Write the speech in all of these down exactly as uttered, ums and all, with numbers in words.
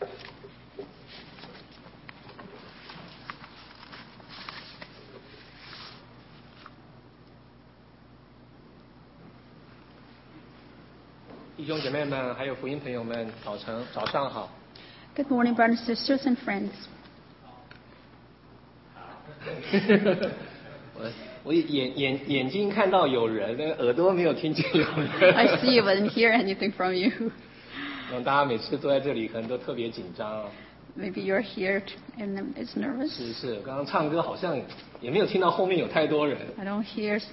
弟兄姐妹们，还有福音朋友们，早晨早上好。 Good morning, brothers, sisters, and friends. 我我眼眼眼睛看到有人，耳朵没有听见有人。 I see you, but didn't hear anything from you. 嗯，大家每次坐在这里，可能都特别紧张。 Maybe you're here and it's nervous. 是是，刚刚唱歌好像也没有听到后面有太多人。 I don't hear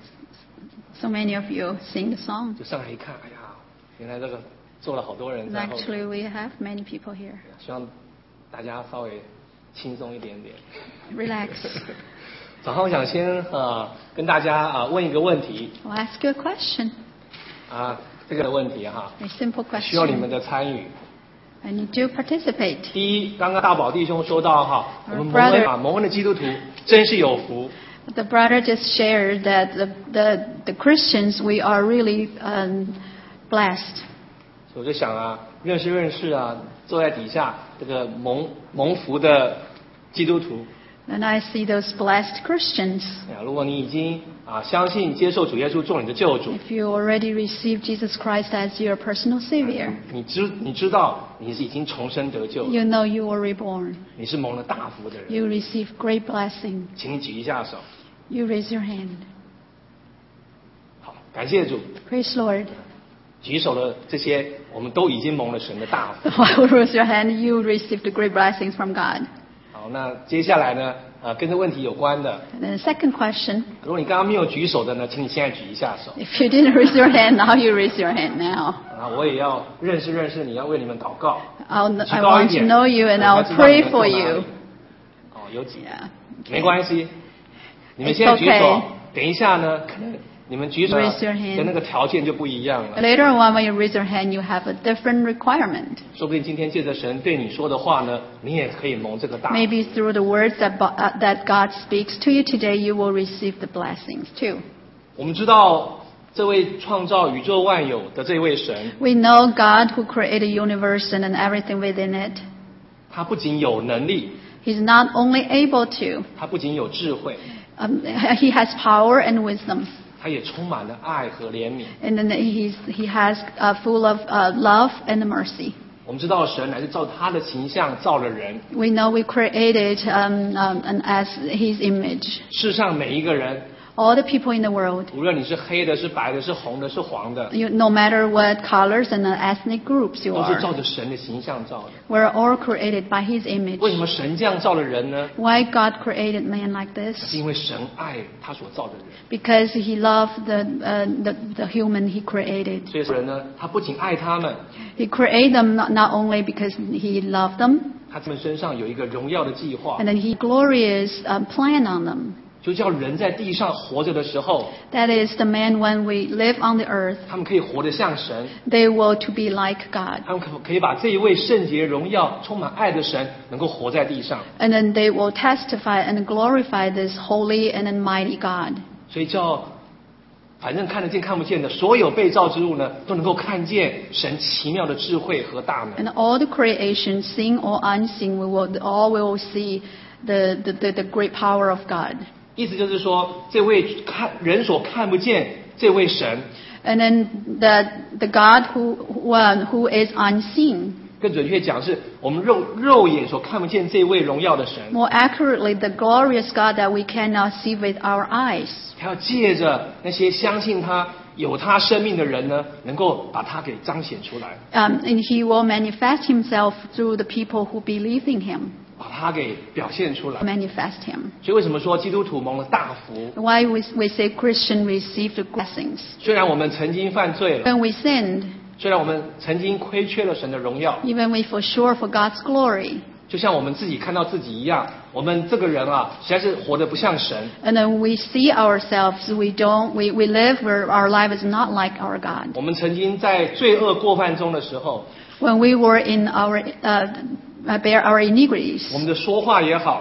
so many of you sing the song. 就上来一看，哎呀。原来这个坐了好多人在后面。 Actually, we have many people here. 希望大家稍微轻松一点点。 Relax. 早上我想先呃跟大家啊、呃、问一个问题。 I'll ask you a question. 啊，这个问题哈。 A simple question. 需要你们的参与。 I need to participate. 第一，刚刚大宝弟兄说到哈，我们蒙恩啊蒙恩的基督徒真是有福。 The brother just shared that the the the Christians we are really um, blessed. 我就想啊，认识认识啊，坐在底下这个蒙蒙福的基督徒。 And I see those blessed Christians. 如果你已经啊相信接受主耶稣做你的救主 If you already received Jesus Christ as your personal Savior, 你知你知道你是已经重生得救 you know you were reborn. 你是蒙了大福的人 You receive great blessing. 请你举一下手。 You raise your hand. 好，感谢主。 Praise Lord. 举手的这些，我们都已经蒙了神的大福。 While you raise your hand, you received the great blessings from God. 好，那接下来呢？呃，跟这问题有关的。 And then the second question. 如果你刚刚没有举手的呢，请你现在举一下手。 If you didn't raise your hand, now you raise your hand now. 啊，我也要认识认识你，要为你们祷告。 I'll, I want to know you, and I'll pray for you. 哦，有几？ Yeah. 没关系，你们现在举手，等一下呢，可能。你们举手跟那个条件就不一样了。 Later on, when you raise your hand, you have a different requirement. 说不定今天借着神对你说的话呢，你也可以蒙这个大福。 Maybe through the words that that God speaks to you today, you will receive the blessings too. 我们知道这位创造宇宙万有的这位神。 We know God who created the universe and everything within it. 他不仅有能力。 He's not only able to. 他不仅有智慧。 Um, he has power and wisdom. 他也充满了爱和怜悯。 And then he's, he has uh, full of uh, love and mercy. 我们知道神乃是照他的形象造了人。 We know we created um, um, and as His image. 世上每一个人。 All the people in the world. 无论你是黑的、是白的、是红的、是黄的。 You, no matter what colors and ethnic groups you are. 都是照着神的形象造的。 We're all created by His image. 为什么神这样造了人呢 Why God created man like this? 是因为神爱他所造的人。 Because He loved the uh, the, the human He created. 所以人呢，他不仅爱他们。 He created them not, not only because He loved them. 他们身上有一个荣耀的计划。 And then He glorious uh, plan on them. 就叫人在地上活着的时候 That is the man when we live on the earth. 他们可以活得像神 They will to be like God. 他们可可以把这一位圣洁、荣耀、充满爱的神能够活在地上 And then they will testify and glorify this holy and mighty God. 所以叫反正看得见看不见的所有被造之物呢，都能够看见神奇妙的智慧和大能 And all the creation, seen or unseen, we will all will see the, the, the, the great power of God. 意思就是说，这位看人所看不见这位神 And then the, the God who, who, who is unseen. 更准确讲，是我们肉肉眼所看不见这位荣耀的神 More accurately, the glorious God that we cannot see with our eyes. 他要借着那些相信他有他生命的人呢，能够把他给彰显出来 Um, and He will manifest Himself through the people who believe in Him. 把他给表现出来 Manifest Him. 所以为什么说基督徒蒙了大福 Why we, we say Christian received the blessings. 虽然我们曾经犯罪了 When we sinned, 虽然我们曾经亏缺了神的荣耀 even we for sure for God's glory. 就像我们自己看到自己一样，我们这个人啊，实在是活得不像神 And then we see ourselves, we don't, we, we live where our life is not like our God. 我们曾经在罪恶过犯中的时候 When we were in our, uh, bear our iniquities, 我们的说话也好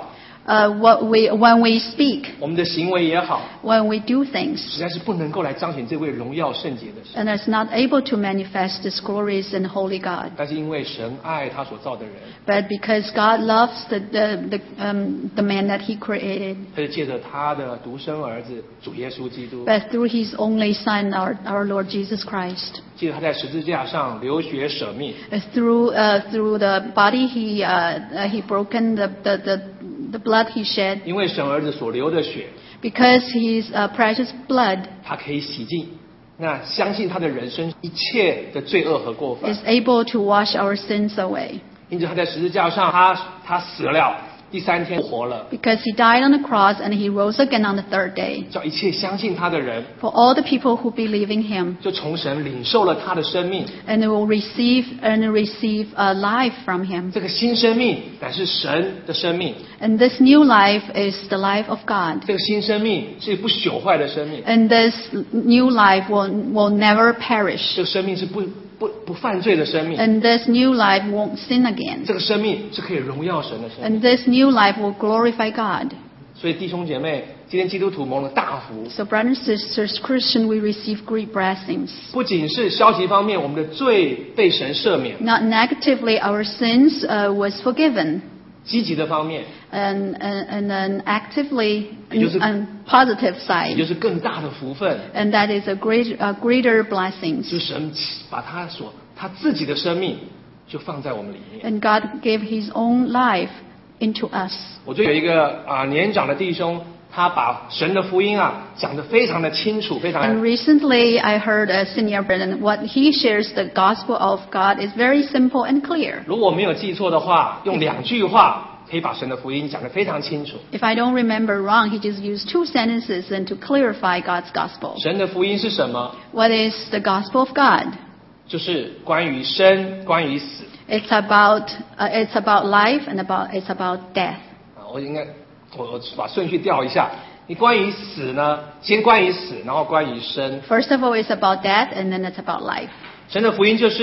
uh, what we, when we speak, 我们的行为也好， when we do things, 实在是不能够来彰显这位荣耀圣洁的神。 and is not able to manifest this glorious and holy God. 但是因为神爱他所造的人， But because God loves the, the, the, um, the man that he created, 他就借着他的独生儿子主耶稣基督， but through his only Son, our, our Lord Jesus Christ, 借着他在十字架上流血舍命， uh, through, uh, through the body he, uh, uh, he broken, the, the, the, the blood he shed, 因为神儿子所流的血， because his uh, precious blood 他可以洗净那相信他的人生一切的罪恶和过犯。 is able to wash our sins away. 因此他在十字架上，他他死了，第三天复活了， Because he died on the cross and he rose again on the third day. 叫一切相信他的人， For all the people who believe in him, 就从神领受了他的生命。 and they will receive and receive a life from him. 这个新生命乃是神的生命， And this new life is the life of God. 这个新生命是不朽坏的生命， And this new life will, will never perish. 这个生命是不不不犯罪的生命， And this new life won't sin again. 这个生命是可以荣耀神的生命。 And this new life will glorify God. 所以弟兄姐妹，今天基督徒蒙了大福， So brothers and sisters, Christian, we receive great blessings. 不仅是消极方面，我们的罪被神赦免， Not negatively, our sins uh, was forgiven. 积极的方面， And, and, and then actively, 也就是- and positive 也 side. 就是更大的福分， And that is a great, a greater blessings. 就是神把他所他自己的生命就放在我们里面。 And God gave His own life into us. 我就有一个啊、年长的弟兄，他把神的福音啊讲得非常的清楚，非常 And 的 recently I heard a senior brother, what he shares the gospel of God is very simple and clear. 如果我没有记错的话，用两句话可以把神的福音讲得非常清楚。 If I don't remember wrong, he just used two sentences and to clarify God's gospel. 神的福音是什么？ What is the gospel of God? 就是关于生，关于死。 It's about, uh, it's about life and about, it's about death. 啊，我应该我我把顺序调一下。你关于死呢，先关于死，然后关于生。 First of all, it's about death and then it's about life. 神的福音就是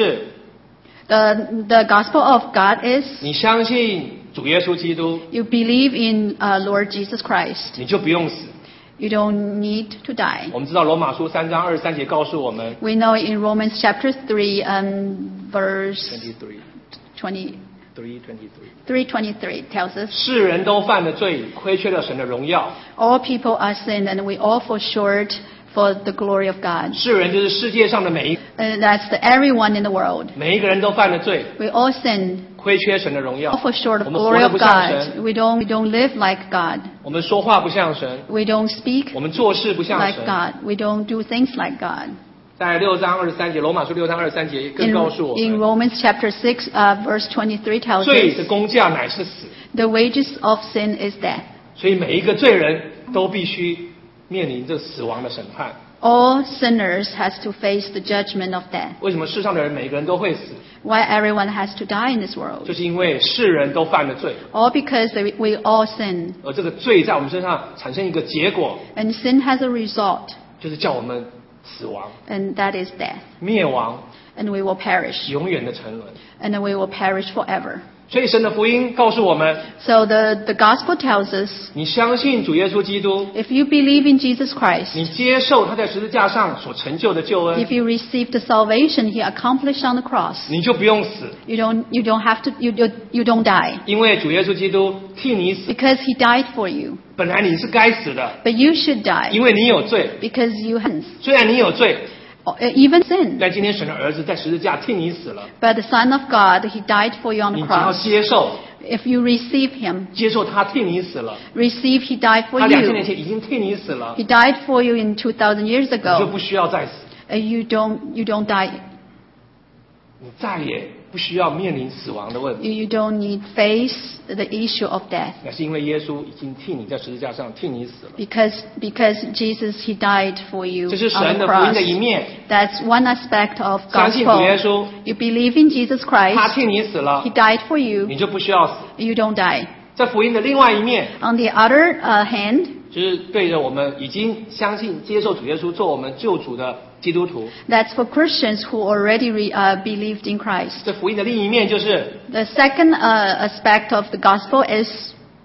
The, the gospel of God is 你相信主耶稣基督， you believe in uh, Lord Jesus Christ. 你就不用死。 You don't need to die. 我们知道罗马书三章二十三节告诉我们 We know in Romans chapter three, um, verse ，twenty-three, twenty, three twenty-three， three twenty-three tells us, 世人都犯了罪，亏缺了神的荣耀。 all people are sinned and we all fall short for the glory of God. 世人就是世界上的每一 And that's the everyone in the world. 每一个人都犯了罪， We all sin, 亏缺神的荣耀 all。fall short 我 of 们活 glory 得 of 不像神， God. We don't, we don't live like God. 我们说话不像神， We don't speak 我们做事不像 like 神。 God. We don't do things like God. 在六章二十三节，罗马书六章二十三节更 In, 告诉我 in 们， Romans chapter six, uh, verse twenty-three tells 罪 us, 的工价乃是死， the wages of sin is death. 所以每一个罪人都必须面临这死亡的审判。 All sinners has to face the judgment of death. 为什么世上的人每个人都会死？ Why everyone has to die in this world? 就是因为世人都犯了罪， All because we, we all sin. 而这个罪在我们身上产生一个结果， And sin has a result, 就是叫我们死亡、 and that is death. 灭亡、 And we will perish. 永远的沉沦。 And we will perish forever. 所以神的福音告诉我们， So the, the gospel tells us, 你相信主耶稣基督， if you believe in Jesus Christ, 你接受他在十字架上所成就的救恩， if you receive the salvation he accomplished on the cross, 你就不用死， you don't, you don't have to, you, you, you don't die. 因为主耶稣基督替你死。 Because he died for you. 本来你是该死的， But you should die. 因为你有罪。 Because you have, 虽然你有罪， even sin. 但今天神的儿子在十字架替你死了， But the Son of God, he died for you on 你 the 只要 cross. 接受， If you receive him, 接受他替你死了， receive he died for 他两千年 you. 前已经替你死了， He died for you in two thousand years 你就 ago. 不需要再死， Uh, You don't, you don't die. 你再也不需要面临死亡的问题。 You, you don't need face the issue of death. 那是因为耶稣已经替你在十字架上替你死了， Because, because Jesus, he died for you 这是 on 神 the 的福音 cross. 的一面。 That's one aspect of 相信主耶 gospel. 稣， You believe in Jesus 他 Christ. 替你死了 He，died for you. 你就不需要死。 You don't die. 在福音的另外一面， On the other uh, hand, 就是对着我们已经相信接受主耶稣做我们救主的基督徒。 that's for Christians who already re, uh, believed in Christ. 这福音的另一面就是， The second uh, aspect of the gospel is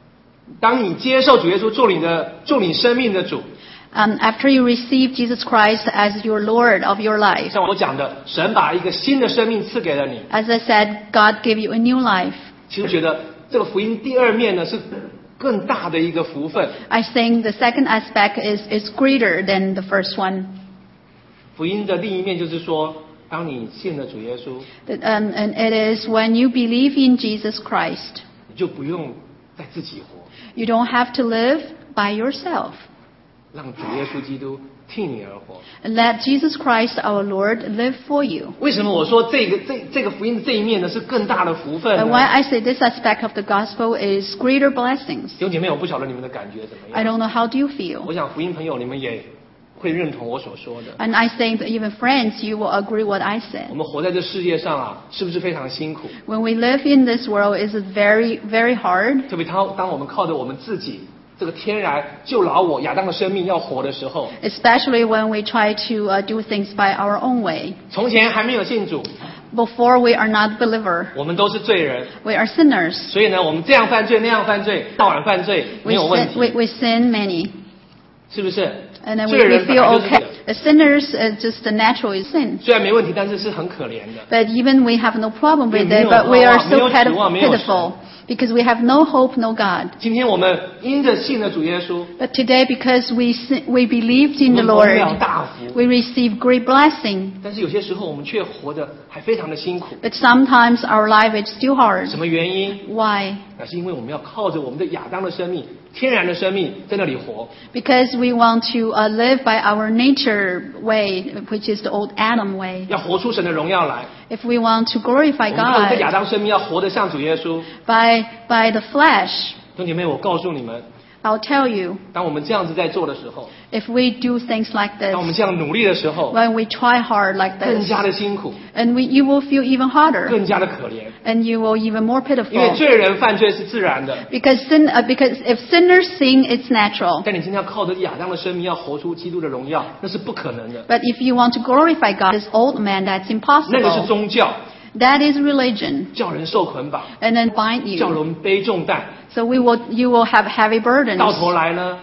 当你接受主耶稣做你的做你生命的主， Um, after you receive Jesus Christ as your Lord of your life, 像我讲的，神把一个新的生命赐给了你。 as I said, God gave you a new life. 其实我觉得这个福音第二面呢是更大的一个福分。 I think the second aspect is, is greater than the first one. 福音的另一面就是说，当你信了主耶稣， That, um, and it is when you believe in Jesus Christ, 你就不用再自己活， you don't have to live by yourself. 让主耶稣基督替你而活。 Let Jesus Christ, our Lord, live for you. 为什么我说这个这这个福音的这一面呢是更大的福分 But 呢？ why I say this aspect of the gospel is greater blessings. 弟兄姐妹，我不晓得你们的感觉怎么 I 样。 don't know how do you 我 feel. 想福音朋友你们也会认同我所说的。 And I think that even friends, you will agree what I 我 said. 们活在这世界上啊，是不是非常辛苦？ When we live in this world, is it very, very hard? 特别当当我们靠着我们自己这个天然救老我亚当的生命要活的时候， Especially when we try to uh, do things by our own way. 从前还没有信主， Before we are not believer, 我们都是罪人， we are sinners. 所以呢，我们这样犯罪那样犯罪，到晚犯罪没 We 有问 sin, we, 题， we sin many. 是不是？ And then 罪 we, we 人本 feel 来就是这 okay. 样 The sinners is just the natural sin. 虽然没问题，但是是很可怜的。 But even we have no problem with 没有 it, but we are 盼望，没有 so 指望，没有神。 pitiful because we have no hope, no God. 今天我们因着信了主耶稣， But today, because we sin, we believed in 我 the 们蒙了 Lord, 大福， we receive great blessing. 但是有些时候我们却活得还非常的辛苦。 But sometimes our life is still hard. 什么原因？ Why? 那是因为我们要靠着我们的亚当的生命、天然的生命在那里活。 Because we want to uh, live by our nature way, which is the old Adam way. 要活出神的荣耀来。 If we want to glorify 我们靠着亚 God 当生命要活得像主耶稣。 by, by the flesh, 兄弟姐妹，我告诉你们， I'll tell you, 当我们这样子在做的时候， if we do things like 当我们 this, 这样努力的时候， when we try hard like 更 this, 加的辛苦， and we, you will feel even harder, 更加的可怜。 and you will even more 因为 pitiful. 罪人犯罪是自然的， Because sin, uh, because if sinners sin, it's natural. 但你今天要靠着亚当的生命要活出基督的荣耀，那是不可能的。 But if you want to glorify God as old man, that's 那个是 impossible. 宗教， That is religion, 叫人受捆绑， and then bind 叫 you. 人背重担。 So we will, you will have heavy 到 burdens. 头来呢，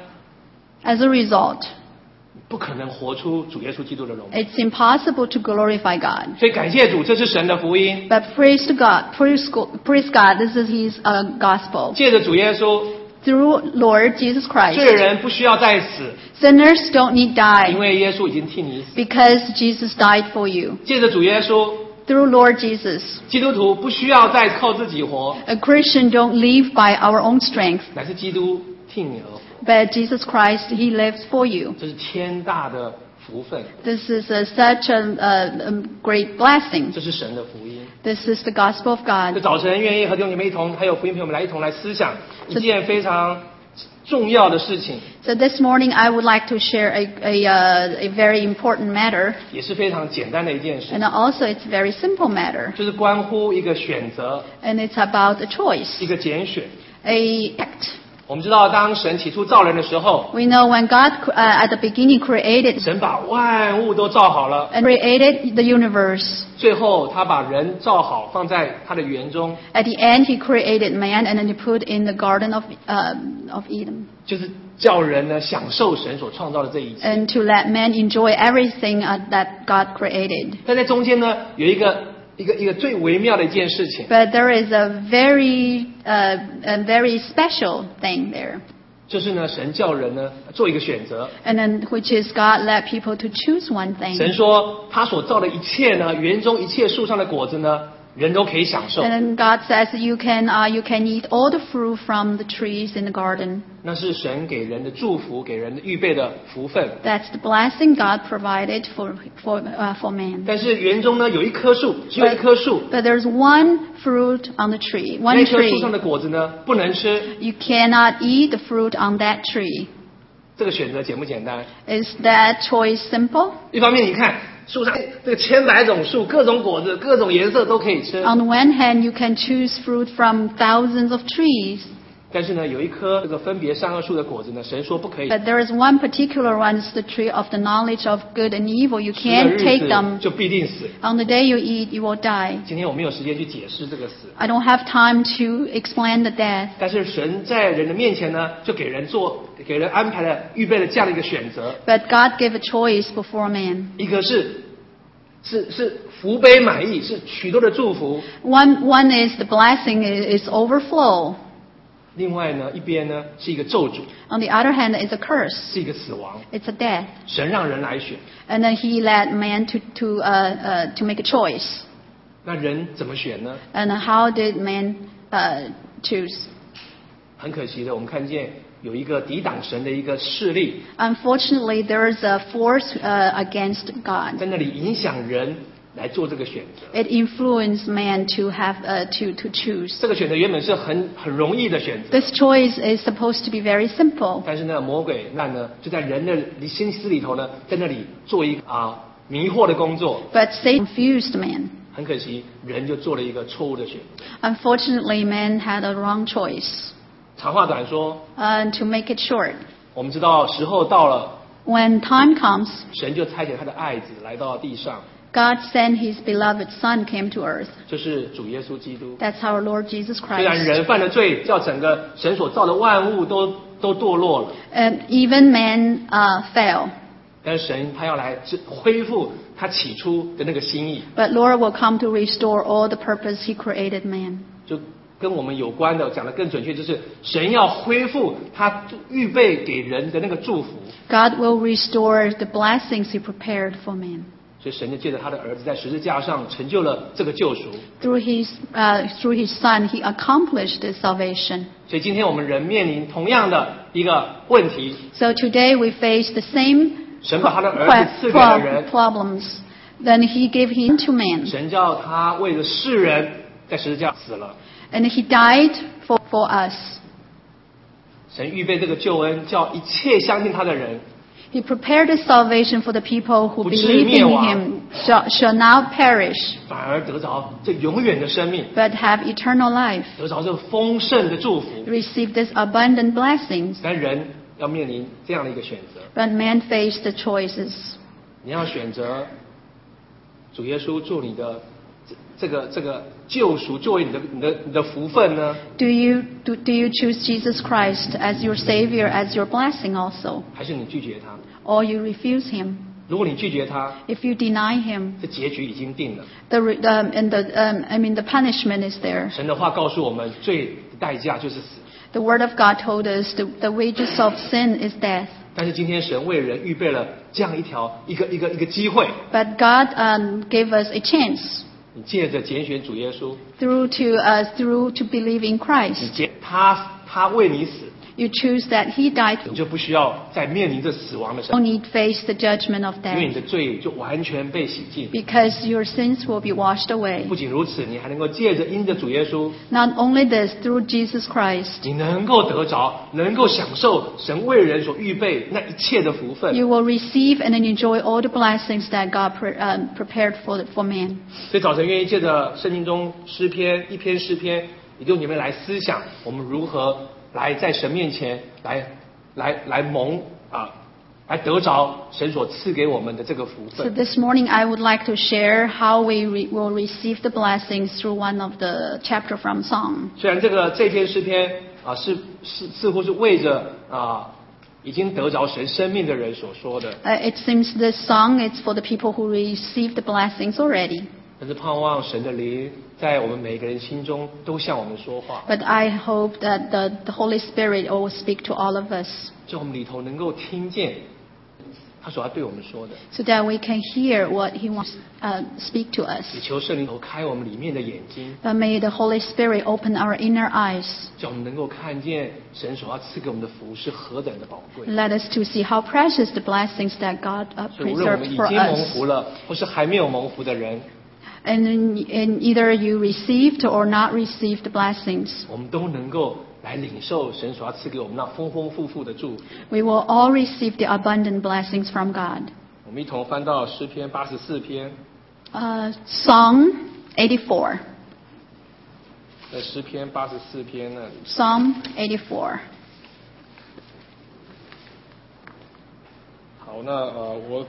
As a result, 不可能活出主耶稣基督的荣耀。 it's impossible to glorify God. 所以感谢主，这是神的福音。 But praise to God, praise, go- praise God, this is His uh, gospel. 借着主耶稣， Through Lord Jesus 罪 Christ, 人不需要再死， sinners don't need 因 die 为耶稣已经替你死。 because Jesus died for you. 借着主耶稣， Through Lord Jesus, 基督徒不需要再靠自己活， a Christian don't live by our own strength, 乃是基督替你而活。 but Jesus Christ, He lives for you. 这是天大的福分， This is a, such a, a, a great blessing. 这是神的福音。 This is the gospel of 这 God. 早晨愿意和弟兄姐妹一同，还有福音朋友们来一同来思想一件非常重要的事情， So this morning I would like to share a, a, uh, a very important matter, 也是非常简单的一件事， and also it's a very simple matter, 就是关乎一个选择， and it's about a choice, 一个拣选。 a act. 我们知道，当神起初造人的时候， We know when God uh, at the beginning created 神把万物都造好了， and created the universe. 最后他把人造好，放在他的园中， At the end, He created man, and then He put in the garden of um, of Eden, 就是叫人呢享受神所创造的这一切。 and to let man enjoy everything uh, that God created. 但在中间呢，有一个一个一个最微妙的一件事情， But there is a very uh, a very special thing there, 就是呢，神叫人呢做一个选择。 and then which is God let people to choose one 神 thing. 说，他所造的一切呢，园中一切树上的果子呢，人都可以享受。 And then God says you can uh, you can eat all the fruit from the trees in the garden. 那是神给人的祝福，给人的预备的福分。 That's the blessing God provided for for uh, for man. 但是园中呢有一棵树，只有一棵树， But there's one fruit on the tree, 那 one 棵树上 tree. 的果子呢不能吃。 You cannot eat the fruit on that tree. 这个选择简不简单？ Is that choice simple? 一方面你看树上这个千百种树，各种果子，各种颜色都可以吃。 On the one hand, you can choose fruit from thousands of trees. 但是呢，有一棵这个分别善恶树的果子呢，神说不可以。 But there is one particular one, it's the tree of the knowledge of good and evil. You 吃的 can't 日 take 子 them. 就必定死。 On the day you eat, you will die. 今天我没有时间去解释这个死， I don't have time to explain the death. 但是神在人的面前呢，就给人做，给人安排了预备了这样的一个选择。 But God gave a choice before man. 一个是是是福杯满溢，是许多的祝福； One, one is the blessing is, is overflow. 另外呢，一边呢是一个咒诅， On the other hand, it's a curse. 是一个死亡。 It's a death. 神让人来选， And then He led man to to uh, uh, to make a choice. 那人怎么选呢？ And how did man uh, choose? 很可惜的，我们看见有一个抵挡神的一个势力， Unfortunately, there is a force uh, against God. 在那里影响人来做这个选择。 It influenced man to have uh, to to choose. 这个选择原本是很很容易的选择， This choice is supposed to be very simple. 但是呢，魔鬼那呢就在人的心思里头呢，在那里做一个啊迷惑的工作。 But Satan confused man. 很可惜，人就做了一个错误的选择。 Unfortunately, man had a wrong choice. 长话短说， And to make it short, 我们知道时候到了， when time comes, 神就差遣他的爱子来到地上， God sent His beloved Son came to earth. 就是主耶稣基督。 That's our Lord Jesus 虽然 Christ. 人犯了罪，叫整个神所造的万物都都堕落了， And even man uh, fell. 但是神他要来恢复他起初的那个心意， But Lord will come to restore all the purpose He created man. 就跟我们有关的，讲的更准确，就是神要恢复他预备给人的那个祝福。 God will restore the blessings He prepared for man. 所以神就借着他的儿子在十字架上成就了这个救赎。 Through His uh, through His Son, He accomplished this salvation. 所以今天我们人面临同样的一个问题， So today we face the same 神把他的儿子赐给了人， problems. Then He gave Him to man, 神叫他为了世人在十字架死了。 and He died for for us. 神预备这个救恩，叫一切相信他的人 He prepared the salvation for the people who 不至 believe 灭 in 亡。 Him shall, shall not perish, 反而得着这永远的生命， but have eternal life. 得着这丰盛的祝福。 Receive this abundant blessings. 但人要面临这样的一个选择， But man faced the choices. 你要选择主耶稣做你的这这个这个救赎，作为你的你的你的福分呢， Do you do, do you choose Jesus Christ as your Savior, as your blessing also, 还是你拒绝他？ or you refuse Him? 如果你拒绝他， If you deny Him, 这结局已经定了。 the re- um, and the um, I mean the punishment is there. 神的话告诉我们，罪的代价就是死。 The Word of God told us the, the wages of sin is death. 但是今天神为人预备了这样一条一个一个一个机会， But God um, gave us a chance 你借着拣选主耶稣， through to uh, through to believe in 你 Christ. 拣他他为你死， You choose that He died. 你就不需要再面临着死亡的 No 生， need face the judgment of 因为你 death 的罪就完全被洗净。 because your sins will be washed away. 不仅如此，你还能够借着因着主耶稣， Not only this, through Jesus Christ, 你能够得着，能够享受神为人所预备那一切的福分。 you will receive and enjoy all the blessings that God pre- um, prepared for for man. 所以早晨愿意借着圣经中诗篇一篇诗篇，以弟兄姐妹来思想，我们如何来在神面前来来来蒙啊，来得着神所赐给我们的这个福 So 分。 this morning I would like to share how we re- will receive the blessings through one of the chapter from Psalm. 虽然这个这篇诗篇啊是是似乎是为着啊已经得着神生命的人所说的， Uh, it seems this song is for the people who received the blessings already. 但是盼望神的灵在我们每个人心中都向我们说话， But I hope that the, the Holy Spirit will speak to all of us 在我们里头能够听见他所要对我们说的。 so that we can hear what He wants uh, speak to us. 也求圣灵头开我们里面的眼睛， But may the Holy Spirit open our inner eyes. 叫我们能够看见神所要赐给我们的福是何等的宝贵。 Let us to see how precious the blessings that God uh, 所以无论我们 preserved 已 for 经蒙 us. 福了，或是还没有蒙福的人， And, in, in either you received or not received the blessings, 我们都能够来领受神所要赐给我们那丰丰富富的祝福。 we will all receive the abundant blessings from God. 我们一同翻到诗篇八十四篇， Uh, Song eighty-four. 在诗篇八十四篇那里。 Psalm eighty-four. 好，那呃，我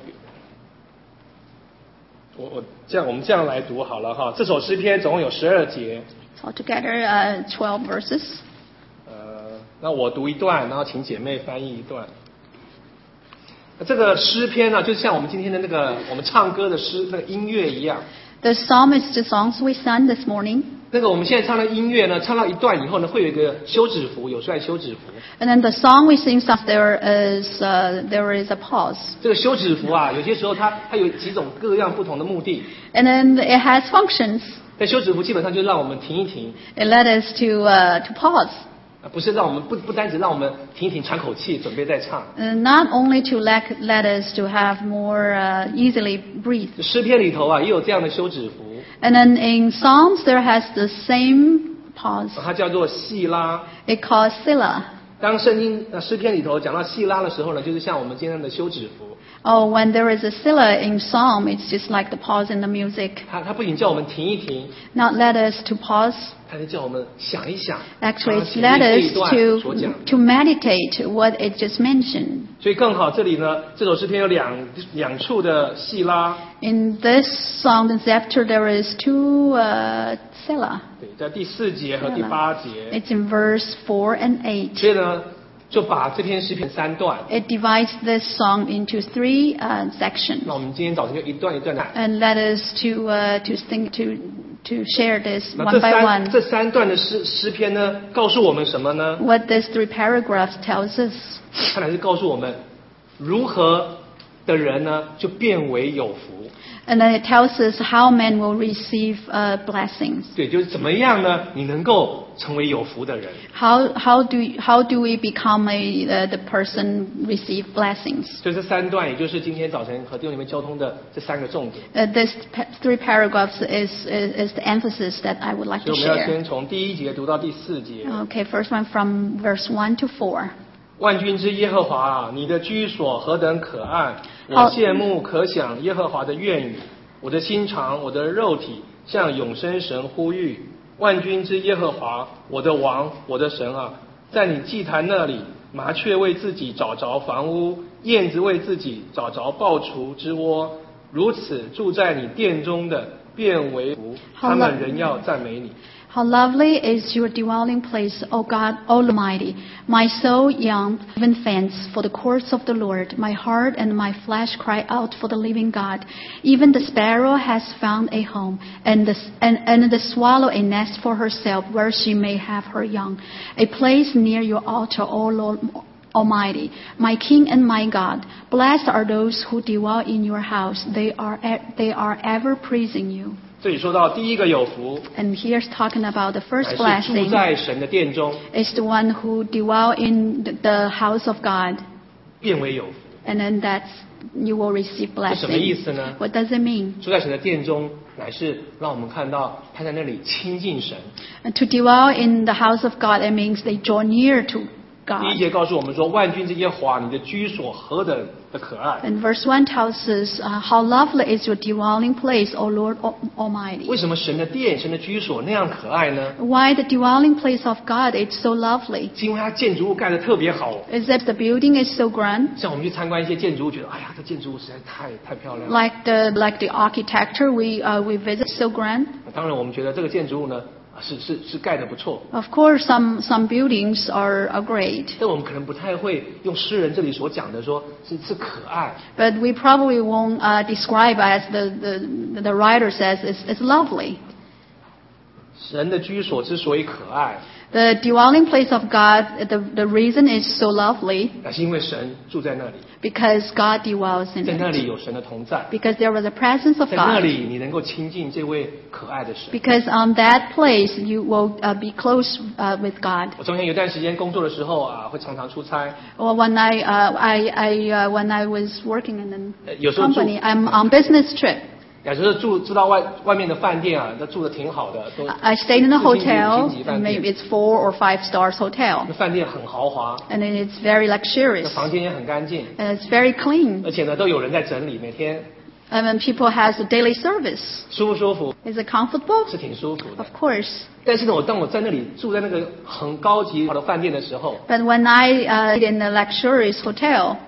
我我这样，我们这样来读好了哈。这首诗篇总共有十二节。 Altogether, uh, twelve verses. 呃，那我读一段，然后请姐妹翻译一段。这个诗篇呢，就像我们今天的那个我们唱歌的诗那个音乐一样。 The psalm is the songs we sang this morning. 那个我们现在唱的音乐呢，唱到一段以后呢，会有一个休止符，有段休止符。 And then the song we sing, there is uh, there is a pause. 这个休止符啊，有些时候它它有几种各样不同的目的。 And then it has functions. 那休止符基本上就让我们停一停。 It led us to uh, to pause. 不是让我们不不单只让我们停一停喘口气，准备再唱。 Uh, not only to let let us to have more uh, easily breathe. 诗篇里头啊，也有这样的休止符。 And then in Psalms there has the same pause. 它叫做细拉。 It calls Selah. 当圣经呃诗篇里头讲到细拉的时候呢，就是像我们今天的休止符。 Oh, when there is a Selah in Psalm, it's just like the pause in the music. 它它不仅叫我们停一停。 Not let us to pause. 它是叫我们想一想。 Actually, it's let us to to meditate what it just mentioned. 所以更好，这里呢，这首诗篇有两两处的细拉。 In this song, the chapter, there is two uh, Selah. 对，在第四节和第八节。 It's in verse four and eight. 所以呢，就把这篇诗篇三段。 It divides this song into three uh, sections. 那我们今天早晨就一段一段来。 And let us to uh, to think to to share this 那 one 这 by 三 one. 这三段的诗诗篇呢，告诉我们什么呢？ What these three paragraphs tells us. 看来是告诉我们，如何的人呢，就变为有福。 And then it tells us how men will receive uh, blessings. 对，就是怎么样呢？你能够成为有福的人。 How how do how do we become a uh, the person receive blessings? 所以这三段，也就是今天早晨和弟兄姊妹交通的这三个重点。 Uh, this pa- three paragraphs is, is is the emphasis that I would like 所 to 以我们要 share. 先从第一节读到第四节。 Okay, first one from verse one to four. 万军之耶和华啊，你的居所何等可爱！我好羡慕可想耶和华的愿语。我的心肠，我的肉体向永生神呼吁。万军之耶和华，我的王，我的神啊，在你祭坛那里，麻雀为自己找着房屋，燕子为自己找着抱雏之窝。如此住在你殿中的，便为福， 好他们仍要赞美你。 How lovely is your dwelling place, O God Almighty! My soul yearns, even faints, for the courts of the Lord. My heart and my flesh cry out for the living God. Even the sparrow has found a home, and the, and, and the swallow a nest for herself, where she may have her young. A place near your altar, O Lord Almighty, my King and my God. Blessed are those who dwell in your house. They are, they are ever praising you. 这里说到第一个有福， And here's talking about the 乃 first 是住 blessing. 在神的殿中， Is the one who dwell in the- the house of God, 变为有福。 and then that's you will receive 这什么意 blessing. 思呢？ What does it mean? 住在神的殿中，乃是让我们看到他在那里亲近神。 And to dwell in the house of God, it means they draw near to 第一 God. 节告诉我们说，万军之耶和华，你的居所何等的可爱！ And verse one tells us, uh, how lovely is your dwelling place, O Lord Al- 为 Almighty. 什么神的殿、神的居所那样可爱呢？ Why the dwelling place of God is so lovely? 是因为它建筑物盖得特别好。 Is that the building is so grand? 像我们去参观一些建筑物，觉得哎呀，这建筑物实在太太漂亮了。 Like the like the architecture we uh, we visit so grand. 当然，我们觉得这个建筑物呢，啊是是是盖得不错。 Of course, some some buildings are, are great. 但我们可能不太会用诗人这里所讲的说是是可爱。 But we probably won't uh, describe as the, the, the writer says it's, it's lovely. 神的居所之所以可爱， The dwelling place of God, the, the reason is so lovely 那是因为神住在那里， because God dwells in 在那 it. 里有神的同在， Because there was a presence of 在那 God. 里你能够亲近这位可爱的神。 Because on that place you will uh, be close uh, with God. 我中间有一段时间工作的时候啊，会常常出差， Or when I, uh, I, I, uh, when I was working in 呃 a 有时候住， company, I'm on business trip. 有时候住住到外外面的饭店啊，那住的挺好的，都 I stayed in a 四星级、五 hotel, 星级饭 and 店 maybe，it's four or five stars hotel. 那饭店很豪华， And then it's very 那 luxurious. 房间也很干净， And it's very clean. 而且呢都有人在整理，每天 And when people has a daily service, 舒不舒服？ is it comfortable? 是挺舒服的 Of。course. 但是呢，我当我在那里住在那个很高级的饭店的时候， But when I uh, in a luxurious hotel,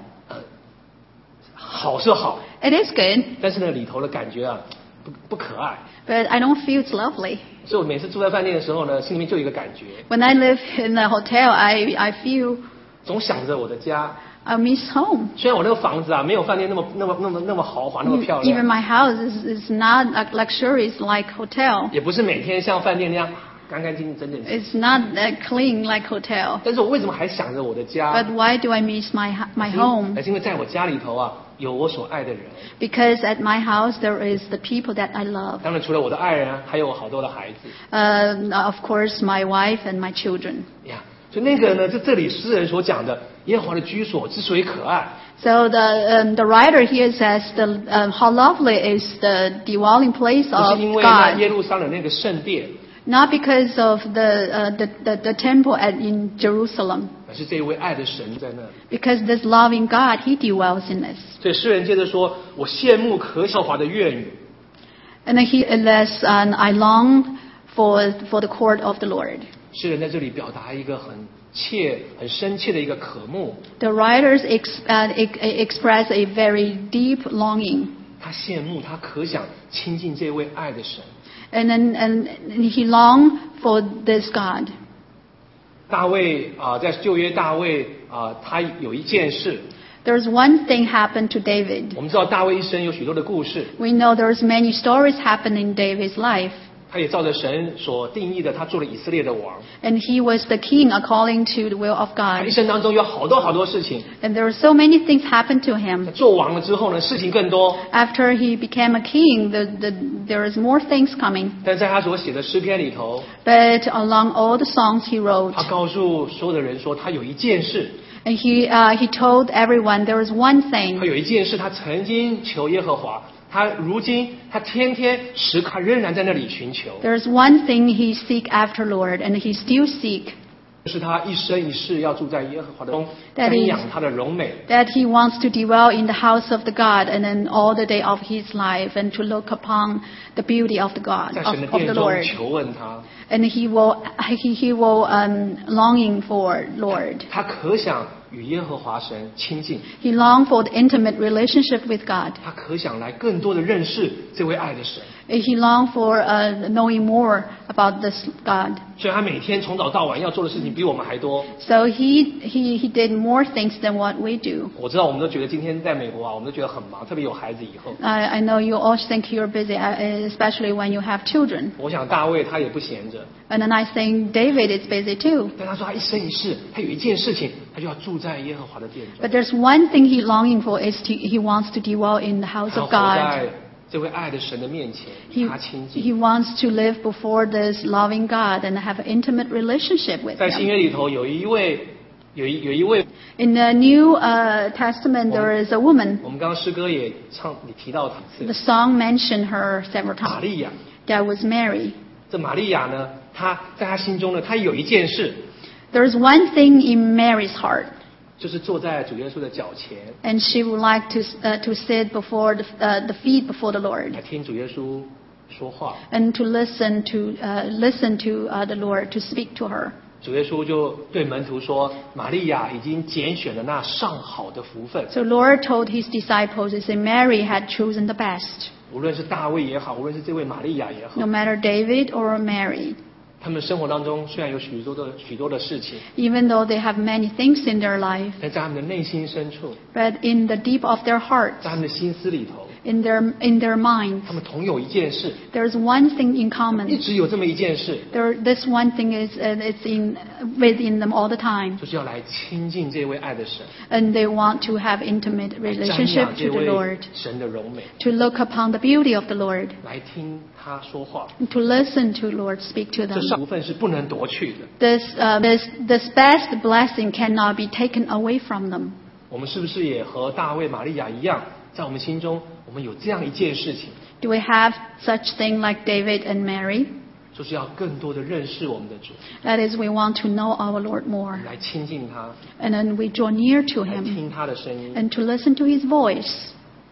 好是好， it is good, 但是呢，里头的感觉啊，不不可爱。 but I don't feel it's lovely. 所以我每次住在饭店的时候呢，心里面就有一个感觉， When I live in a hotel, I, I feel 总想着我的家。 I miss home. 虽然我那个房子啊，没有饭店那么那么那么那么豪华，那么漂 Even 亮， my house is, is not like luxurious like hotel. 也不是每天像饭店那样干干净净、整整齐。 It's not uh, clean like hotel. 但是我为什么还想着我的家？ But why do I miss my ho- my 那 home? 是因为在我家里头啊，有我所爱的人。 Because at my house there is the people that I love. 当然，除了我的爱人啊，还有我好多的孩子 Uh, of course, my wife and my children. 呀。所以那个呢，在这里诗人所讲的耶和华的居所之所以可爱， So the um, the writer here says the um, how lovely is the dwelling place 不 of 是因为呢 God. 耶路撒冷那个圣殿， Not because of the, uh, the, the, the temple at, in Jerusalem, 而是这一位爱的神在那里。 because this loving God, He dwells in us. 所以诗人接着说：“我羡慕可笑华的院宇。 And then he says, and I long for, for the court of the Lord. ” 诗人在这里表达一个很切、很深切的一个渴慕， The writers ex, uh, ex, express a very deep longing. 他羡慕，他可想亲近这位爱的神。 And then and he longed for this God. 大卫啊、在旧约大卫啊、他有一件事， There's one thing happened to David. 我们知道大卫一生有许多的故事， We know there's many stories happen in David's life. 他也照着神所定义的，他做了以色列的王。 And he was the king according to the will of 他 God. 一生当中有好多好多事情， And there were so many things happened to him. 做王了之后呢，事情更多。 After he became a king, the, the, there is more things coming. 但在他所写的诗篇里头， But along all the songs he wrote, 他告诉所有的人说，他有一件事， and he, uh, he told everyone there was one 他 thing. 有一件事，他曾经求耶和华，他如今他天天时刻仍然在那里寻求， There's one thing he seek after Lord, and he still seek, 就是他一生一世要住在耶和华的中， That 瞻 is- 仰他的荣美。 that he wants to dwell in the house of the God, and then all the day of his life, and to look upon the beauty of the God, 在 of, 神的 of the 殿中 Lord. 求问他， And he will, he, he will um, longing for Lord. 他可想与耶和华神亲近， He longed for the intimate relationship with God. 他可想来更多的认识这位爱的神。 He longed for uh, knowing more about this God. 所以他每天从早到晚要做的事情比我们还多。 So he, he, he did more things than what we do. 我知道我们都觉得今天在美国啊，我们都觉得很忙，特别有孩子以后。 I, I know you all think you're busy, uh, especially when you have children. 我想大卫他也不闲着， And then I think David is busy too. 但他说他一生一世，他有一件事情，他就要住在耶和华的殿中， But there's one thing he longing for is to, he wants to dwell in the house 他要 of 活 God. 在这位爱的神的面前，与 He, 他亲近。 he wants to live before this loving God and have an intimate relationship with 在新 him. 约里头有一位，有一有一位， In the New uh, Testament, there is a woman. 我们刚刚诗歌也唱，你提到几 The 次， song mentioned her several 玛 times. 利亚。 That was Mary. 这玛利亚呢，她在她心中呢，她有一件事， There's one thing in Mary's heart, 就是坐在主耶稣的脚前， and she would like to uh, to sit before the, uh, the feet before the Lord 来听主耶稣说话。 and to listen to uh, listen to uh, the Lord to speak to her. 主耶稣就对门徒说：“玛利亚已经拣选了那上好的福分， So Lord told his disciples, he said Mary had chosen the best. 无论是大卫也好，无论是这位玛利亚也好， No matter David or Mary, 他们生活当中虽然有许多的许多的事情， even though they have many things in their life, 但在他们的内心深处， but in the deep of their hearts, 在他们的心思里头， in their in their minds, 他们同有一件事， there's one thing in 一 common. 直有这么一件事， There, this one thing is uh, it's in within them all the time, 就是要来亲近这位爱的神， and they want to have intimate 瞻 relationship 仰这 to the 位 Lord, 神的荣美， to look upon the beauty of the Lord, 来听他说话。 to listen to Lord speak to 这 them. 上福分是不能夺去的。 This uh, this this best blessing cannot be taken away from them. 我们是不是也和大卫、玛利亚一样，在我们心中，我们有这样一件事情， Do we have such thing like David and Mary? 就是要更多的认识我们的主， That is, we want to know our Lord more, 来亲近他， and then we draw near to 来 Him 听他的声音。 and to listen to His voice.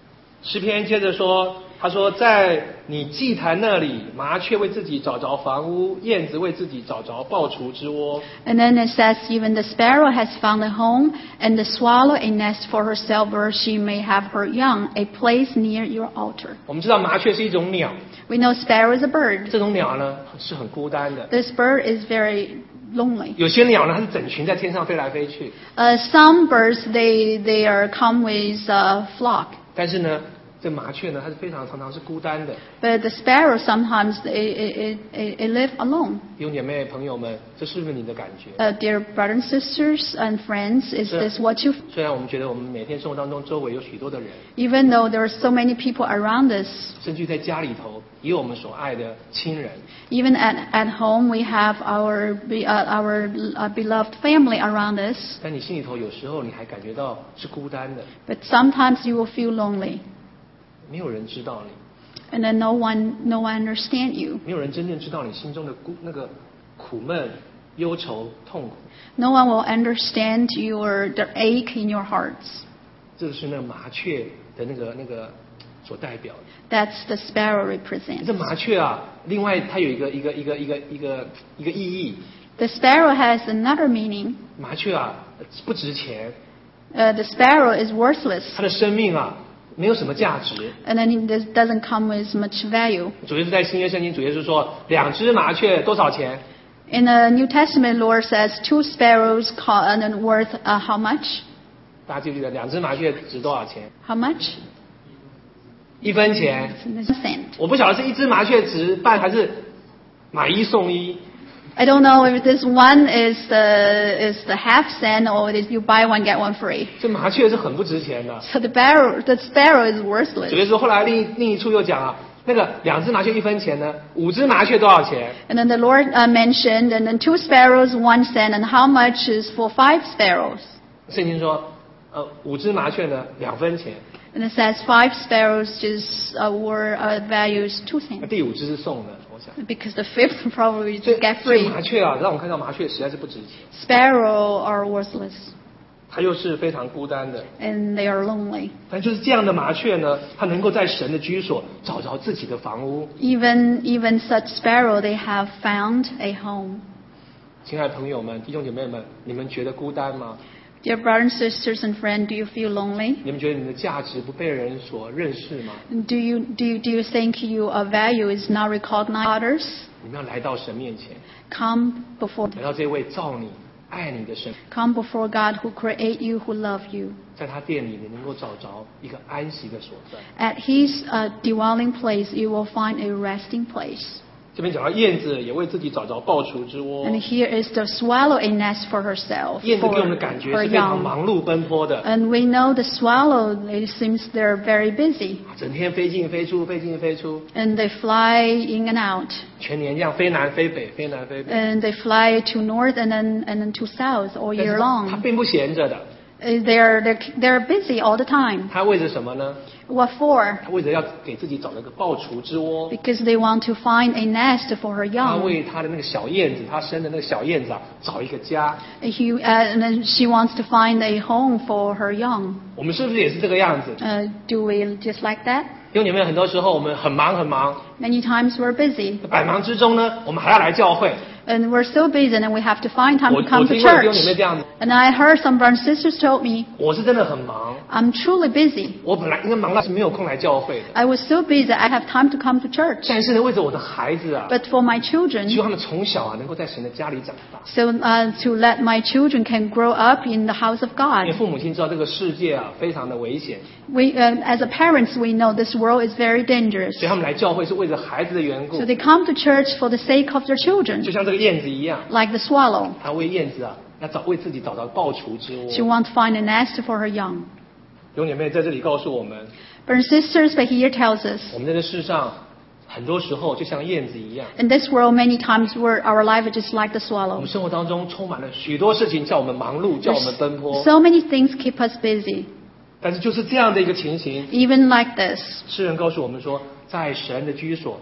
诗篇接着说，他说在你祭坛那里，麻雀为自己找着房屋，燕子为自己找着抱雏之窝。 And then it says, even the sparrow has found a home, and the swallow a nest for herself where she may have her young, a place near your altar. 我们知道麻雀是一种鸟， We know sparrow is a bird. 这种鸟呢是很孤单的。 This bird is very lonely. 有些鸟呢，它是整群在天上飞来飞去， Uh, some birds, they, they are come with a flock. 但是呢，这麻雀呢，它是非常常常是孤单的。 But the sparrow sometimes, it, it, it, it live alone. 弟兄姐妹朋友们，这是不是你的感觉？ Uh, dear brothers and sisters and friends, is Yeah. this what you... 虽然我们觉得我们每天生活当中周围有许多的人， Even though there are so many people around us, 甚至在家里头也有我们所爱的亲人， even at, at home we have our, be- uh, our uh, beloved family around us, 但你心里头有时候你还感觉到是孤单的， but sometimes you will feel lonely. 没有人知道你， And then no one, no one understand you. 没有人真正知道你心中的孤那个苦闷、忧愁、痛苦。 No one will understand your, the ache in your hearts. 这是那个麻雀的那个那个所代表的。 That's the sparrow 这 represents. 麻雀啊，另外它有一个一个一个一个一个一个意义。 The sparrow has another meaning. 麻雀啊不值钱， Uh, the sparrow is worthless. 它的生命啊没有什么价值。 And then it does- doesn't come with much value. 主耶稣在新约圣经，主耶稣说两只麻雀多少钱？ In the New Testament, Lord says two sparrows co- and then worth uh, how much? 大家记不记得两只麻雀值多少钱？ How much? 一分钱。 It's a cent. 我不晓得是一只麻雀值半还是买一送一。 I don't know if this one is the is the half cent or it is you buy one get one free. 这麻雀是很不值钱的。 So the sparrow the sparrow is 主 worthless. 耶稣后来另一另一处又讲啊，那个两只麻雀一分钱呢，五只麻雀多少钱？ And then the Lord uh, mentioned, and then two sparrows, one cent, and how much is for five sparrows? 圣经说，呃，五只麻雀呢两分钱， And it says five sparrows just uh, were uh, values two 那 cents. 第五只是送的，我想。 Because the fifth probably 所以 just get 所以 free. 麻雀啊，让我们看到麻雀实在是不值钱， Sparrow are worthless, 它又是非常孤单的。 and they are lonely. 但就是这样的麻雀呢，它能够在神的居所找着自己的房屋。 Even even such sparrow, they have found a home. 亲爱的朋友们、弟兄姐妹们，你们觉得孤单吗？ Dear brothers, sisters, and friends, do you feel lonely? 你们觉得你们的价值不被人所认识吗？ Do you do you, do you think your uh, value is not recognized by others? 你们要来到神面前， Come before 来到这位造你、爱你的神， come before God who create you, who love you. 在他殿里，你能够找着一个安息的所在。 At His uh, dwelling place, you will find a resting place. 这边讲到燕子也为自己找着抱雏之窝。 And here is the swallow a nest for herself, 燕子 for 给我们的感觉 her 是非常 young. 忙碌奔波的， And we know the swallow, it seems they're very busy. 整天飞进飞出，飞进飞出， And they fly in and out. 全年这样飞南飞北，飞南飞北。 And they fly to north and then, and then to south all 但是 year 它它 long. 并不闲着的， Uh, They're, they're, they're busy all the time. 它为着什么呢？ What for? 它为着要给自己找那个抱雏之窝。 Because they want to find a nest for her 他 young. 为他的那个小燕子，他生的那个小燕子啊，找一个家。 He, uh, and then she wants to find a home for her young. 我们是不是也是这个样子？ Uh, do we just like that? 因为你们很多时候我们很忙很忙， Many times we're busy. 百忙之中呢，我们还要来教会。 And we're so busy and then we have to find time 我 to 我 come to 听过弟兄 church. 姐妹这样子， And I heard some brothers and sisters told me, 我是真的很忙， I'm truly busy. 我本来应该忙到是没有空来教会的， I was so busy I have time to come to church. 但是呢，为着我的孩子啊， But for my 希 children, 望他们从小啊能够在神的家里长大。 so uh, to let my children can grow up in the house of 因为 God. 父母亲知道这个世界啊非常的危险， We, uh, as a parents, we know this world is very dangerous. 所以他们来教会是为着孩子的缘故 So，they come to church for the sake of their 就 children, 像这个燕子一样， like the swallow. 他为燕子啊要找为自己找到抱雏之 She 窝。 wants to find a nest for her young. 弟兄姐妹在这里告诉我们， Brothers and sisters, but here tells us, 我们在这世上很多时候就像燕子一样， in this world, many times we're, our life is just like the 我 swallow. 们生活当中充满了许多事情叫我们忙碌，叫我们奔波。 So many things keep us busy. 但是就是这样的一个情形， Even like this, 诗人告诉我们说，在神的居所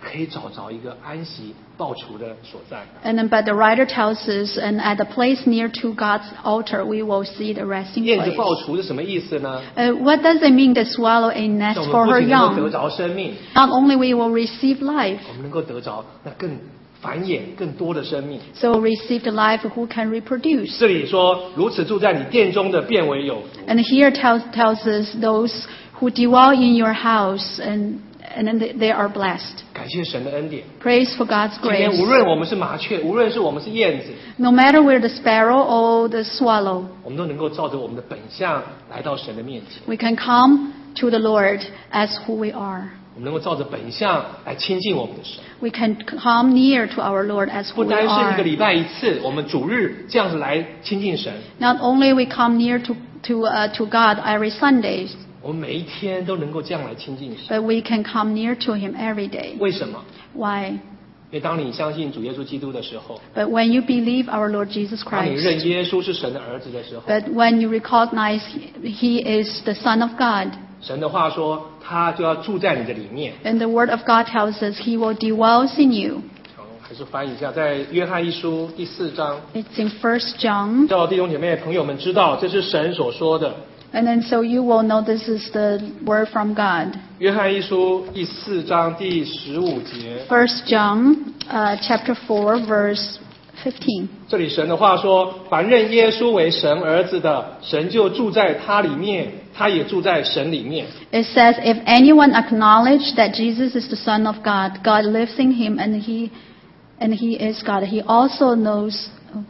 可以找着一个安息报除的所在。 And then, but the writer tells us, and at the place near to God's altar, we will see the resting 燕子 place. 报除是什么意思呢？ Uh, what does it mean to swallow a 让 nest 我 for 们不 her 仅能够得 young? 着生命， Not only we will receive life, 我们能够得着那更繁衍更多的生命。 so receive the life who can reproduce. 这里说，如此住在你殿中的变为有福。 And here tells tells us those who dwell in your house, and and then they, they are blessed. 感谢神的恩典。 Praise for God's 今天 grace. 无论我们是麻雀，无论是我们是燕子， No matter we're the sparrow or the swallow, 我们都能够照着我们的本相来到神的面前。 we can come to the Lord as who we are. 我们能够照着本相来亲近我们的神。 We can come near to our Lord as 不 who we 单是一个 are. 礼拜一次，我们主日这样子来亲近神， Not only we come near to to uh, to God every Sunday, 我们每一天都能够这样来亲近神。 but we can come near to Him every day. 为什么？ Why? 因为当你相信主耶稣基督的时候， But when you believe our Lord Jesus 当你认 Christ, 耶稣是神的儿子的时候， but when you recognize He is the Son of God, 神的话说，他就要住在你的里面。 and the Word of God tells us He will dwell in you. 好，还是翻译一下，在约翰一书第四章， It's in First John, 叫弟兄姐妹朋友们知道，这是神所说的。 and then so you will know this is the word from God. 约翰一书第四章第十五节， First John, uh, chapter four, verse fifteen. 这里神的话说：“凡认耶稣为神儿子的，神就住在他里面，他也住在神里面。” It says, "If anyone acknowledge that Jesus is the Son of God, God lives in him, and he, and he is God. He also knows,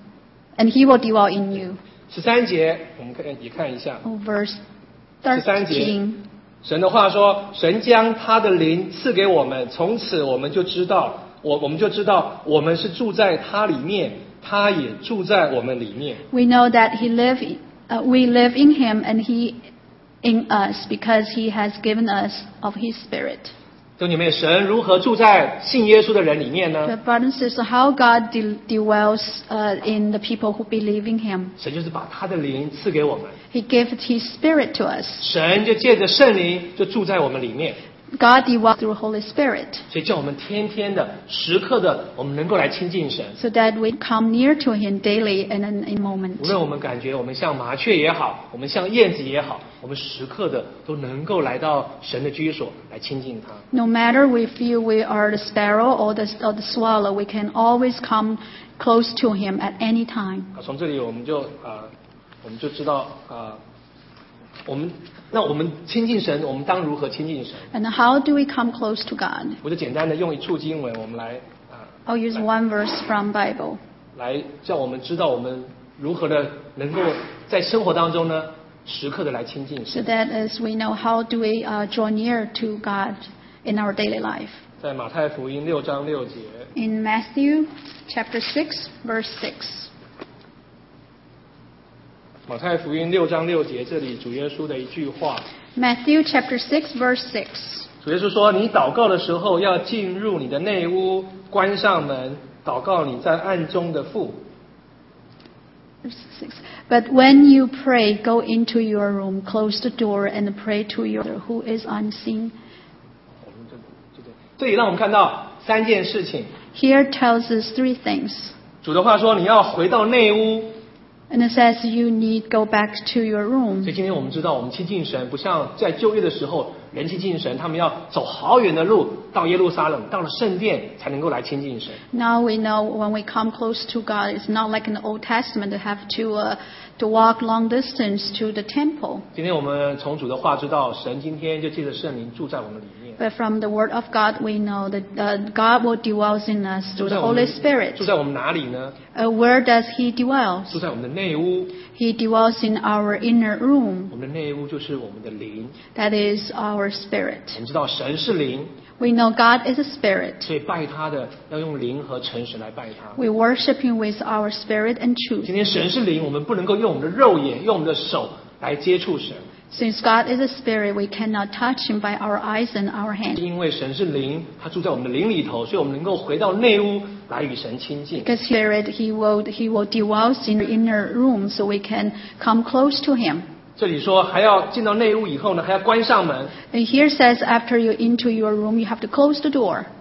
and he will dwell in you." 十三节，我们看也看一下， Oh, verse 十三节 thirteen. 神的话说：“神将他的灵赐给我们，从此我们就知道，我我们就知道，我们是住在他里面，他也住在我们里面。” We know that he live, uh, we live in him, and he in us, because he has given us of his Spirit. 弟兄姐妹，神如何住在信耶稣的人里面呢？ But brothers and sisters, how God de- dwells uh, in the people who believe in him. 神就是把他的灵赐给我们， He gives his Spirit to us. 神就借着圣灵就住在我们里面， God dwells through Holy Spirit, 所以叫我们天天的、时刻的，我们能够来亲近神。 so that we come near to him daily and in a moment. 无论我们感觉我们像麻雀也好，我们像燕子也好，我们时刻的都能够来到神的居所来亲近他。 No matter we feel we are the sparrow or the, or the swallow, we can always come close to him at any time. 啊，从这里我们就啊、我们就知道啊、我们那我们亲近神，我们当如何亲近神？ And how do we come close to God? 我就简单的用一处经文，我们来啊、 I'll use one verse from Bible. 来叫我们知道我们如何的能够在生活当中呢，时刻的来亲近 So 神。 that as we know how do we uh, draw near to God in our daily life. 在马太福音六章六节， In Matthew chapter six, verse six. 马太福音六章六节，这里主耶稣的一句话， Matthew chapter six, verse six. 主耶稣说：“你祷告的时候，要进入你的内屋，关上门，祷告你在暗中的父。” Verse six. But when you pray, go into your room, close the door, and pray to your Father who is unseen. 我们这这这这里让我们看到三件事情。 Here tells us three things. 主的话说：“你要回到内屋。” And it says you need go back to your 所 room. 以今天我们知道，我们亲近神不像在旧约的时候，人亲近神，他们要走好远的路到耶路撒冷，到了圣殿才能够来亲近神。 Now we know when we come close to God, it's not like in the Old Testament to have to uh, to walk long distance to the temple. 今天我们从主的话知道，神今天就借着圣灵住在我们里面， But from the Word of God, we know that uh, God will dwell in us 住 through 在 the 我们 Holy Spirit. 住在我们哪里呢？ Uh, where does He dwell? 住在我们的内屋。 He dwells in our inner room. 我们的内屋就是我们的灵。 That is our spirit. 我们知道神是灵， We know God is a spirit. 所以拜他的要用灵和诚实来拜他。 We worship Him with our spirit and truth. 今天神是灵，我们不能够用我们的肉眼、用我们的手来接触神， Since God is a spirit, we cannot touch Him by our eyes and our hands. 因为神是灵，他住在我们的灵里头，所以我们能够回到内屋来与神亲近。 Because Spirit, He will He will dwell in the inner room, so we can come close to Him. 这里说还要进到内屋以后呢，还要关上门。 And here says after you into your room, you have to close the door.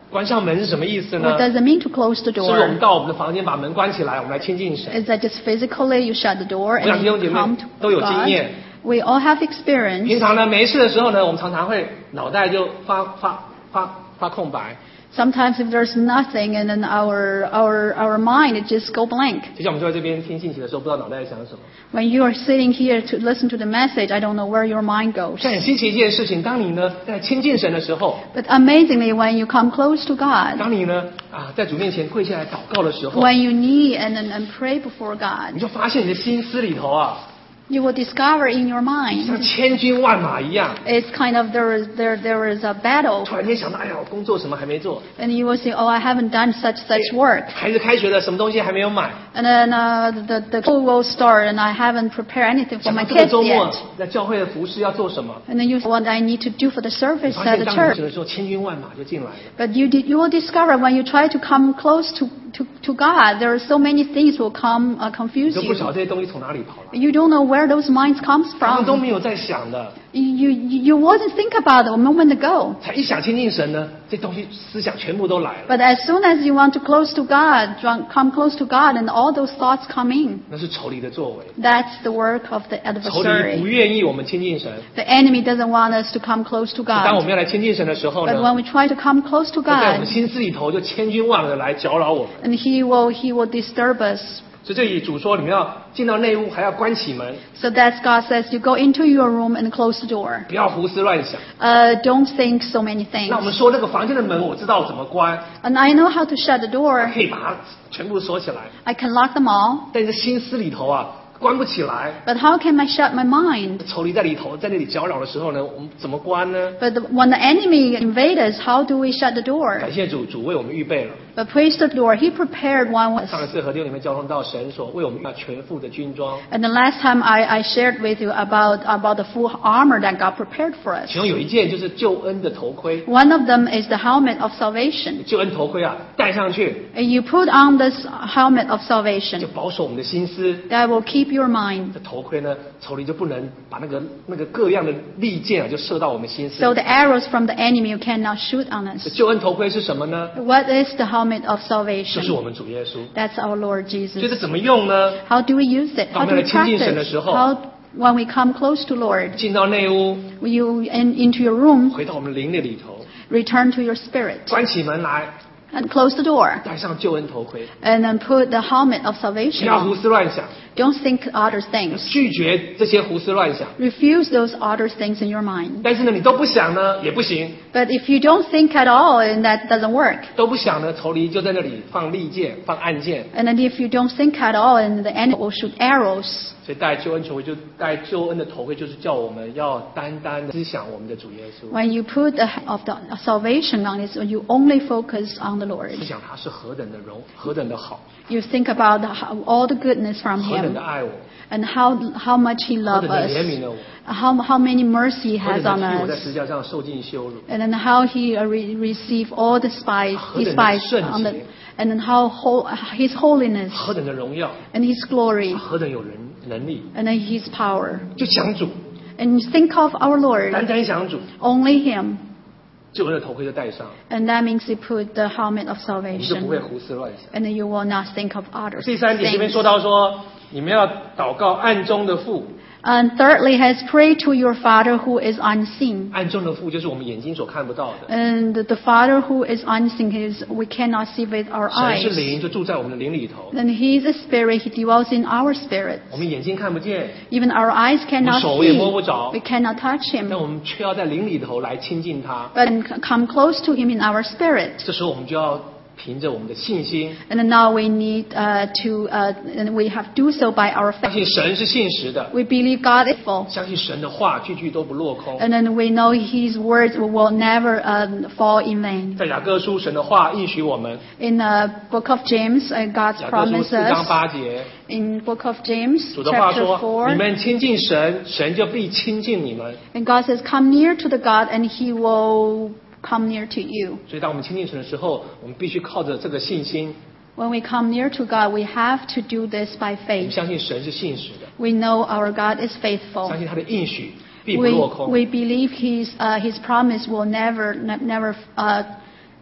关上门是什么意思 What 呢？ does it mean to close the 是不是我们 door? 到我们的房间把门关起来，我们来亲近神？ Is that just physically you shut the door 我想 and 弟兄姐 you 妹 come 都 to 有经验。 God? We all have experience. 平常呢没事的时候呢，我们常常会脑袋就发发发发空白， Sometimes if there's nothing and then our our our mind it just go blank. 就像我们坐在这边听信息的时候，不知道脑袋在想什么。 When you are sitting here to listen to the message, I don't know where your mind goes. 但很稀奇一件事情，当你呢在亲近神的时候， But amazingly, when you come close to God, 当你呢啊在主面前跪下来祷告的时候， when you kneel and and, and pray before 你 God, 就发现你的心思里头啊， you will discover in your 像 mind 千军万马一样。 it's kind of there is there there is a battle, 突然间想到，哎呀，我工作什么还没做， and you will say, "Oh, I haven't done such such work." 孩子开学了，什么东西还没有买。 And then uh, the the school will start, and I haven't prepared anything for 想到 my 这个 kids 周末 yet. 在教会的服饰要做什么？ And then you say, what I need to do for the 你 service 发 at 现 the 当你 church. 的时候，千军万马就进来了。 But you did, you will discover when you try to come close to, to, to God, there are so many things will come uh, 你 confuse 都不晓得 you. 这些东西从哪里跑来， You don't know where those minds comes 他们都 from. 没有在想的。 You, you, you wasn't think about it a moment ago. 才一想亲近神呢，这东西思想全部都来了。 But as soon as you want to close to God, draw- come close to God, and all those thoughts come in. 那是仇敌的作为， That's the work of the 仇敌不 adversary. 愿意我们亲近神。 The enemy doesn't want us to come close to 当我 God. 们要来亲近神的时候 But 呢， when we try to come close to 在我们 God, 心思里头就千军万马的来搅扰我们。 and He will, He will disturb us. 所以这里主说，你们要进到内屋，还要关起门， So that's God says, you go into your room and close the door. 不要胡思乱想。 Uh, don't think so many 那我们 things. 说那个房间的门，我知道怎么关， And I know how to shut the door. 可以把它全部锁起来。 I can lock them all. 但是心思里头啊，关不起来。 But how can I shut my mind? 仇敌在里头，在那里搅扰的时候呢，我们怎么关呢？ But the, when the enemy invade us, how do we shut the door? 感谢主，主为我们预备了。 But praise the Lord, He prepared one with 上一次和弟兄姊妹交通到神所为我们要全副的军装， And the last time I, I shared with you about, about the full armor that God prepared for us. 其中有一件就是救恩的头盔。 One of them is the helmet of salvation. 救恩头盔啊，戴上去 And you put on this helmet of 就 salvation 保守我们的心思。 that will keep your mind. 这头盔呢，仇敌就不能把那个那个各样的利箭啊，就射到我们心思 So 里。 the arrows from the enemy you cannot shoot on 这 us. 救恩头盔是什么呢？ What is the helmet of 就是 salvation? 我们主耶稣。 That's our Lord 所以 Jesus. 这怎么用呢？ How do we use it? How do we 当我们来亲近神的 practice? 时候， How, when we come close to Lord, 进到内屋， you in, into your room, 回到我们灵的里头， return to your spirit, 关起门来， and close the door, 戴上救恩头盔， and then put the helmet of 不 salvation 要胡 on. 思乱想， Don't think other things. 拒绝这些胡思乱想。 Refuse those other things in your mind. 但是呢，你都不想呢，也不行。 But if you don't think at all, and that doesn't work. 都不想呢，仇敌就在那里放利箭、放暗箭。 And then if you don't think at all, and the enemy will shoot arrows. 所以戴救恩头盔就戴救恩的头盔，就是叫我们要单单的思想我们的主耶稣， When you put the, of the salvation on it, so you only focus on the Lord. 思想他是何等的荣，何等的好， You think about the, how- all the goodness from 何等 Him 的爱我， and how how much He 何 loves 等的 us, 怜悯了我， how how many mercy He 何 has 等 on 的替我在 us, 十字架上受尽羞辱， and then how He uh, re- received all the spice, 何等的 despise 圣洁。 on the, and then how whole, His holiness 何等的荣耀， and His glory 何等有人能力， and then His power. 就想主， And you think of our 单 Lord, 单想主， only Him, 救恩的头盔就戴上， and that means you put the helmet of 我们就不会 salvation, 胡思乱想。 and then you will not think of other 第三点这边 things. 说到说，你们要祷告暗中的父， And thirdly, has pray to your Father who is unseen. 暗中的父就是我们眼睛所看不到的。 And the Father who is unseen is we cannot see with our 神是 eyes. 灵，就住在我们的灵里头， And He is a spirit, He dwells in our spirit. 我们眼睛看不见， Even our eyes cannot 我手也摸不着。 see. We cannot touch 但 Him. 我们却要在灵里头来亲近他。 But come close to Him in our spirit. 这时候我们就要凭着我们的信心， And now we need uh, to, uh, and we have to do so by our 相 faith. 信神是信实的， We believe God is faithful. 相信神的话句句都不落空。 And then we know His words will never uh, fall in vain. 在雅各书，神的话应许我们， In the book of James, uh, God 雅各书四章 promises 八节， in book of James, 主的话 chapter 说： four, 你们亲近神，神就必亲近你们。 and God says, "Come near to the God, and He will come near to you." 所以，当我们亲近神的时候，我们必须靠着这个信心， When we come near to God, we have to do this by 我们 faith. 相信神是信实的， We know our God is faithful. 相信他的应许必不 We 落空。 we believe His uh, His promise will never ne- never uh,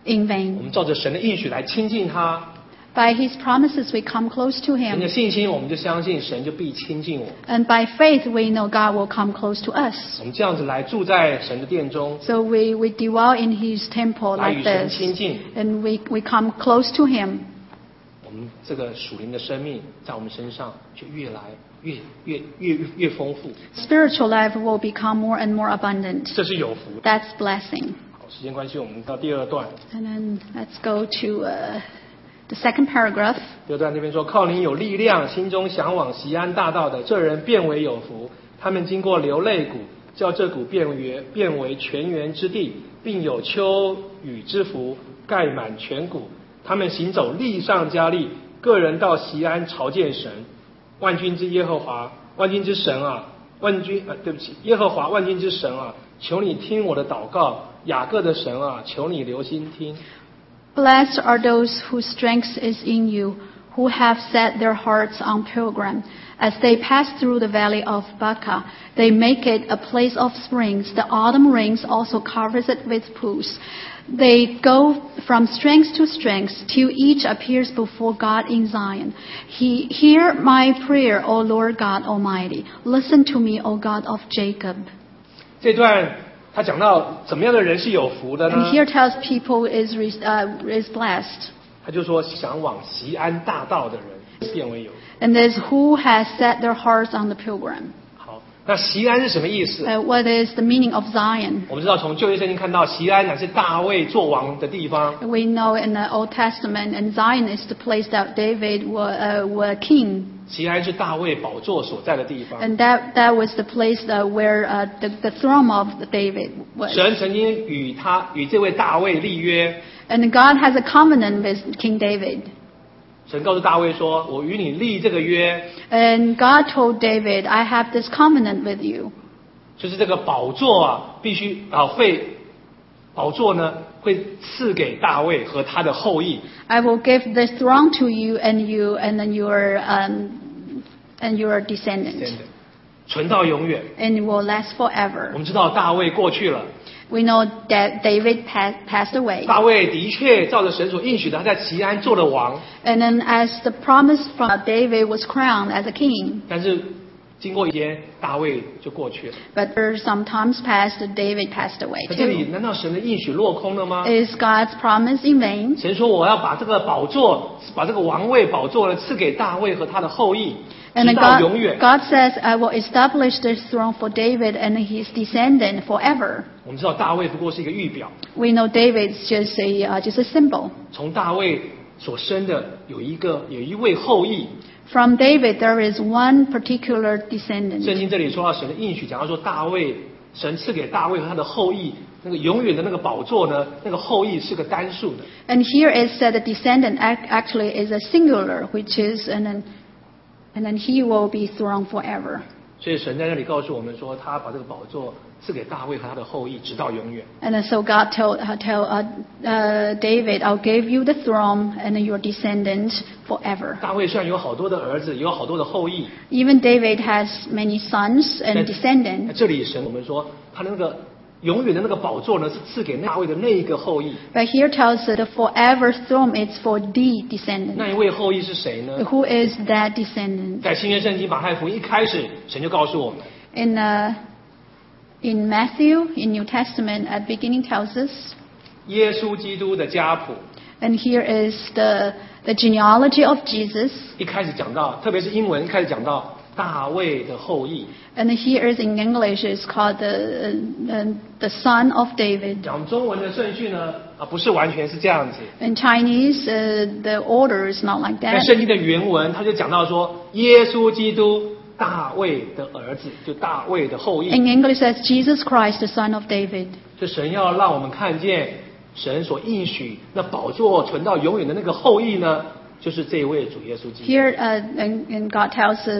in 我 vain. 们照着神的应许来亲近他， By His promises, we come close to 凭着 Him. 信心，我们就相信神就必亲近我。 And by faith, we know God will come close to us. 我们这样子来住在神的殿中， So we, we dwell in His temple 来 like 与神 this. 亲近。 And we, we come close to Him. 我们这个属灵的生命在我们身上就越来越越越越丰富， Spiritual life will become more and more abundant. 这是有福的。 That's blessing. 好，时间关系，我们到第二段。 And then let's go to uh, the second paragraph. 第二段这边说，靠你有力量，心中向往锡安大道的，这人变为有福。他们经过流泪谷，叫这谷变为变为泉源之地，并有秋雨之福盖满全谷。他们行走力上加力，个人到锡安朝见神。万军之耶和华，万军之神啊，万军啊，对不起，耶和华万军之神啊，求你听我的祷告，雅各的神啊，求你留心听。 Blessed are those whose strength is in you, who have set their hearts on pilgrim. As they pass through the valley of Baca, they make it a place of springs. The autumn rains also covers it with pools. They go from strength to strength till each appears before God in Zion. He, hear my prayer, O Lord God Almighty. Listen to me, O God of Jacob. 这段他讲到怎么样的人是有福的呢 And？here tells people is, re- uh, is blessed. 他就说，向往锡安大道的人变为有福。 And there's who has set their hearts on the pilgrim. 好，那锡安是什么意思？ Uh, what is the meaning of Zion? 我们知道从旧约圣经看到，锡安乃是大卫做王的地方。 We know in the Old Testament, and Zion is the place that David were, uh, were king. 锡安是大卫宝座所在的地方。 And that, that was the place uh, where uh, the, the throne of David was. 神曾经与他与这位大卫立约， And God has a covenant with King David. 神告诉大卫说：“我与你立这个约， And God told David, I have this covenant with you. 就是这个宝座啊，必须啊会宝座呢会赐给大卫和他的后裔。 I will give this throne to you and you and then your, um, and your 真 descendants. 的，存到永远。 And it will last 我 forever. 们知道大卫过去了， We know that David pa- passed away. 大卫的确照着神所应许的，他在锡安做了王。 And then as the promise from David was crowned as a king. 但是经过一天，大卫就过去了。 But for some times past, David passed away 那这里 too. 难道神的应许落空了吗？ Is God's promise in vain? 神说我要把这个宝座，把这个王位宝座呢赐给大卫和他的后裔， And 直 then 到永远。 God, God says, I will establish this throne for David and his descendant forever. 我们知道大卫不过是一个预表， We know David's just a, uh, just a symbol. 从大卫所生的有一个有一位后裔。 From David, there is one particular 圣 descendant. 经这里说到神的应许，讲到说大卫，神赐给大卫和他的后裔那个永远的那个宝座呢，那个后裔是个单数的。 And here it said the descendant ac- actually is a singular, which is, and then, and then he will be thrown forever. 所以神在那里告诉我们说，他把这个宝座赐给大卫和他的后裔，直到永远。 And then so God told, uh, tell uh, uh, David, I'll give you the throne and your descendants forever. 大卫虽然有好多的儿子，有好多的后裔， Even David has many sons 但 and 在 descendants. 这里神我们说，他的那个永远的那个宝座呢，是赐给大卫的那一个后裔。 But here tells us the forever throne is for the 那 descendant. 一位后裔是谁呢？ Who is that descendant? 在新约圣经马太福音一开始，神就告诉我们， In, uh, in Matthew, in New Testament, at beginning tells us, 耶稣基督的家谱。 and here is the, the genealogy of Jesus. 一开始讲到，特别是英文一开始讲到大卫的后裔。 And here is in English, it's called the, uh, the son of David. 讲中文的顺序呢，啊，不是完全是这样子。 In Chinese, uh, the order is not like 在 that. 圣经的原文，他就讲到说，耶稣基督大卫的儿子，就大卫的后裔。 In English, it says Jesus Christ, the son of David. 就神要让我们看见，神所应许那宝座存到永远的那个后裔呢，就是这位主耶稣基督。 Here, uh, and, and God tells us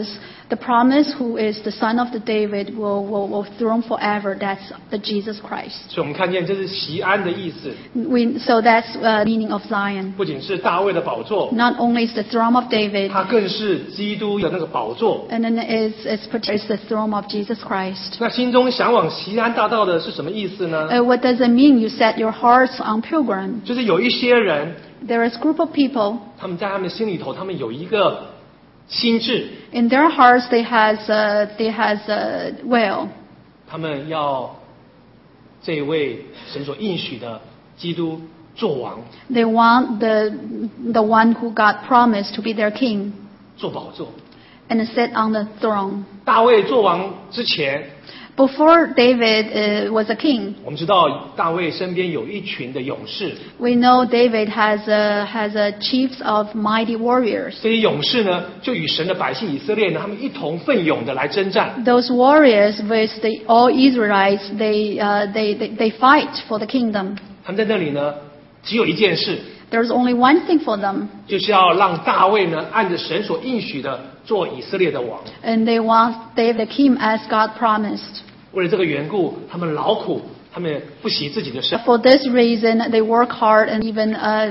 The promise who is the son of the David will, will, will throne forever. That's the Jesus Christ. 所以我们看见这是锡安的意思， We, so that's uh, meaning of Zion. 不仅是大卫的宝座， Not only is the throne of David, 它更是基督的那个宝座。 and then it's, it's, it's the throne of Jesus Christ. 那心中向往锡安大道的是什么意思呢？ Uh, what does it mean you set your hearts on pilgrim? 就是有一些人， There is a group of people, 他们在他们心里头，他们有一个心智， in their hearts they has, uh, they has a will. 他们要这位神所应许的基督做王， They want the, the one who God promised to be their king 做宝座。 and sit on the throne. 大卫做王之前， Before David uh, was a king, 我们知道大卫身边有一群的勇士， we know David has a, has a chiefs of mighty warriors. 这些勇士呢，就与神的百姓以色列呢，他们一同奋勇的来征战。 Those warriors with the, all Israelites, they, uh, they, they, they fight for the kingdom. 他们在那里呢，只有一件事， There's only one thing for them, 就是要让大卫呢，按着神所应许的做以色列的王。 and they want David the king as God promised. 为了这个缘故，他们劳苦，他们不惜自己的生。 For this reason, they work hard and even uh,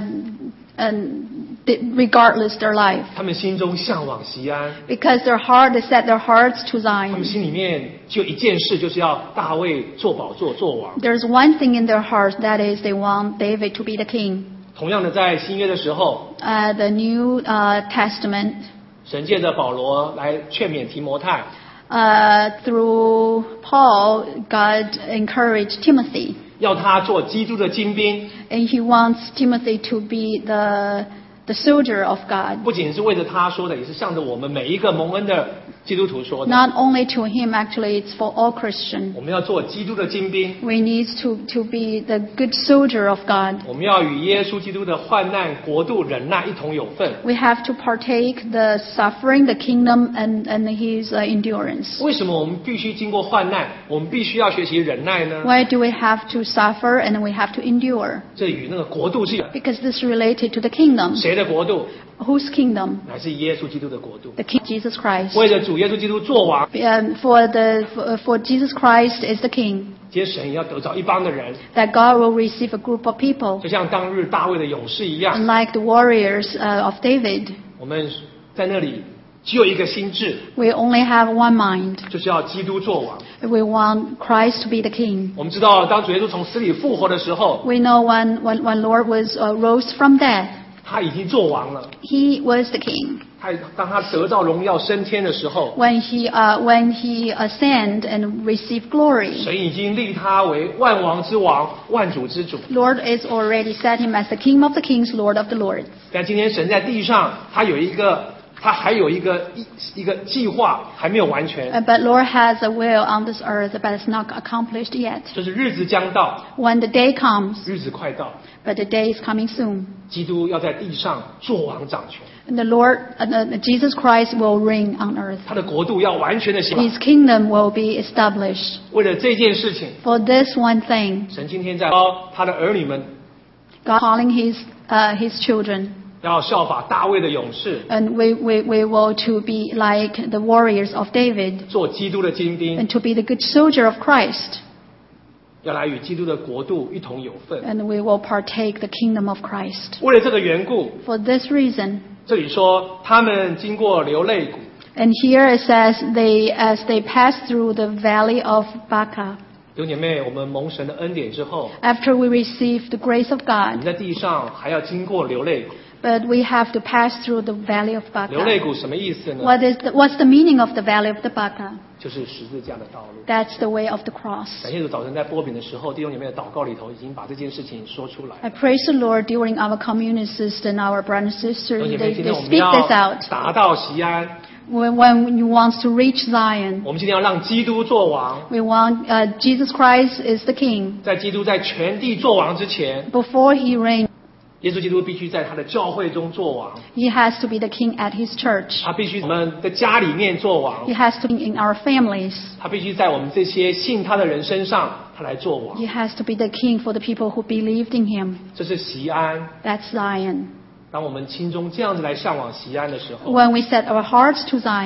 and regardless their life. 他们心中向往锡安， Because their heart, they set their hearts to 他们 Zion. 心里面就一件事，就是要大卫做宝座做王。 There's one thing in their hearts, that is they want David to be the king. 同样的，在新约的时候， Uh, the New uh, Testament, 神借着保羅來勸勉提摩太， uh, through Paul, God encouraged Timothy. 要他做基督的精兵， And he wants Timothy to be the, the soldier of God. 不仅是为着他说的，也是向着我们每一个蒙恩的基督徒说的。 Not only to him, actually, it's for all Christians. 我们要做基督的精兵， We need to, to be the good soldier of God. 我们要与耶稣基督的患难、国度、忍耐一同有份。 We have to partake the suffering, the kingdom, and, and his uh, endurance. 为什么我们必须经过患难？我们必须要学习忍耐呢？ Why do we have to suffer and we have to endure? 这与那个国度是 Because this is related to the kingdom. 谁的国度？ Whose kingdom? 乃是耶稣基督的国度。 The King Jesus Christ. 为着主耶稣基督做王， Um, for the for, for Jesus Christ is the King. 今天神也要得着一帮的人， That God will receive a group of people, 就像当日大卫的勇士一样。 like the warriors uh, of David. 我们在那里只有一个心智， We only have one mind. 就是要基督做王。 We want Christ to be the King. 我们知道，当主耶稣从死里复活的时候， We know when when, when Lord was uh, rose from death, 他已经做王了。 He was the King. 他当他得到荣耀升天的时候， When he uh, when he ascended and received glory, 神已经立他为万王之王、万主之主。 Lord is already set him as the King of the kings, Lord of the lords. 但今天神在地上，他有一个，他还有一个一一个计划还没有完全， Uh, but Lord has a will on this earth, but it's not accomplished yet. 就是日子将到， When the day comes, 日子快到， but the day is coming soon, 基督要在地上做王掌权， and the Lord, uh, the, Jesus Christ will reign on earth. 他的国度要完全的行。 His kingdom will be established. 为了这件事情， For this one thing, 神今天在教他的儿女们 God calling His uh, His children, 要效法大卫的勇士， and we, we, we will to be like the warriors of David, 做基督的精兵， and to be the good soldier of Christ, 要来与基督的国度一同有份。 and we will partake the kingdom of Christ. 为了这个缘故， For this reason, 这里说他们经过流泪谷， and here it says they as they pass through the valley of Baca. 弟兄姐妹，我们蒙神的恩典之后， After we receive the grace of 你 God, 在地上还要经过流泪谷。 but we have to pass through the valley of 流泪 Baca. 谷什么意思呢？ What is the, what's the meaning of the valley of the Baca? 就是十字架的道路。 That's the way of the cross. 感谢主，早晨在波饼的时候，弟兄姐妹的祷告里头已经把这件事情说出来。 I praise the Lord during our communion system, our brothers and 弟 sisters, 兄姐 they, 妹，今 they 天我们 speak 要 this out. 达到锡安， When, when you want to reach Zion, 我们今天要让基督做王。 we want uh, Jesus Christ is the King. 在基督在全地做王之前， Before He reigns, 耶稣基督必须在他的教会中做王， He has to be the King at His church. 他必须我们的家里面做王， He has to be in our families. 他必须在我们这些信他的人身上，他来做王。 He has to be the King for the people who believed in Him. 这是锡安。 That's Zion. 当我们心中这样子来向往锡安的时候， When we set our hearts to Zion,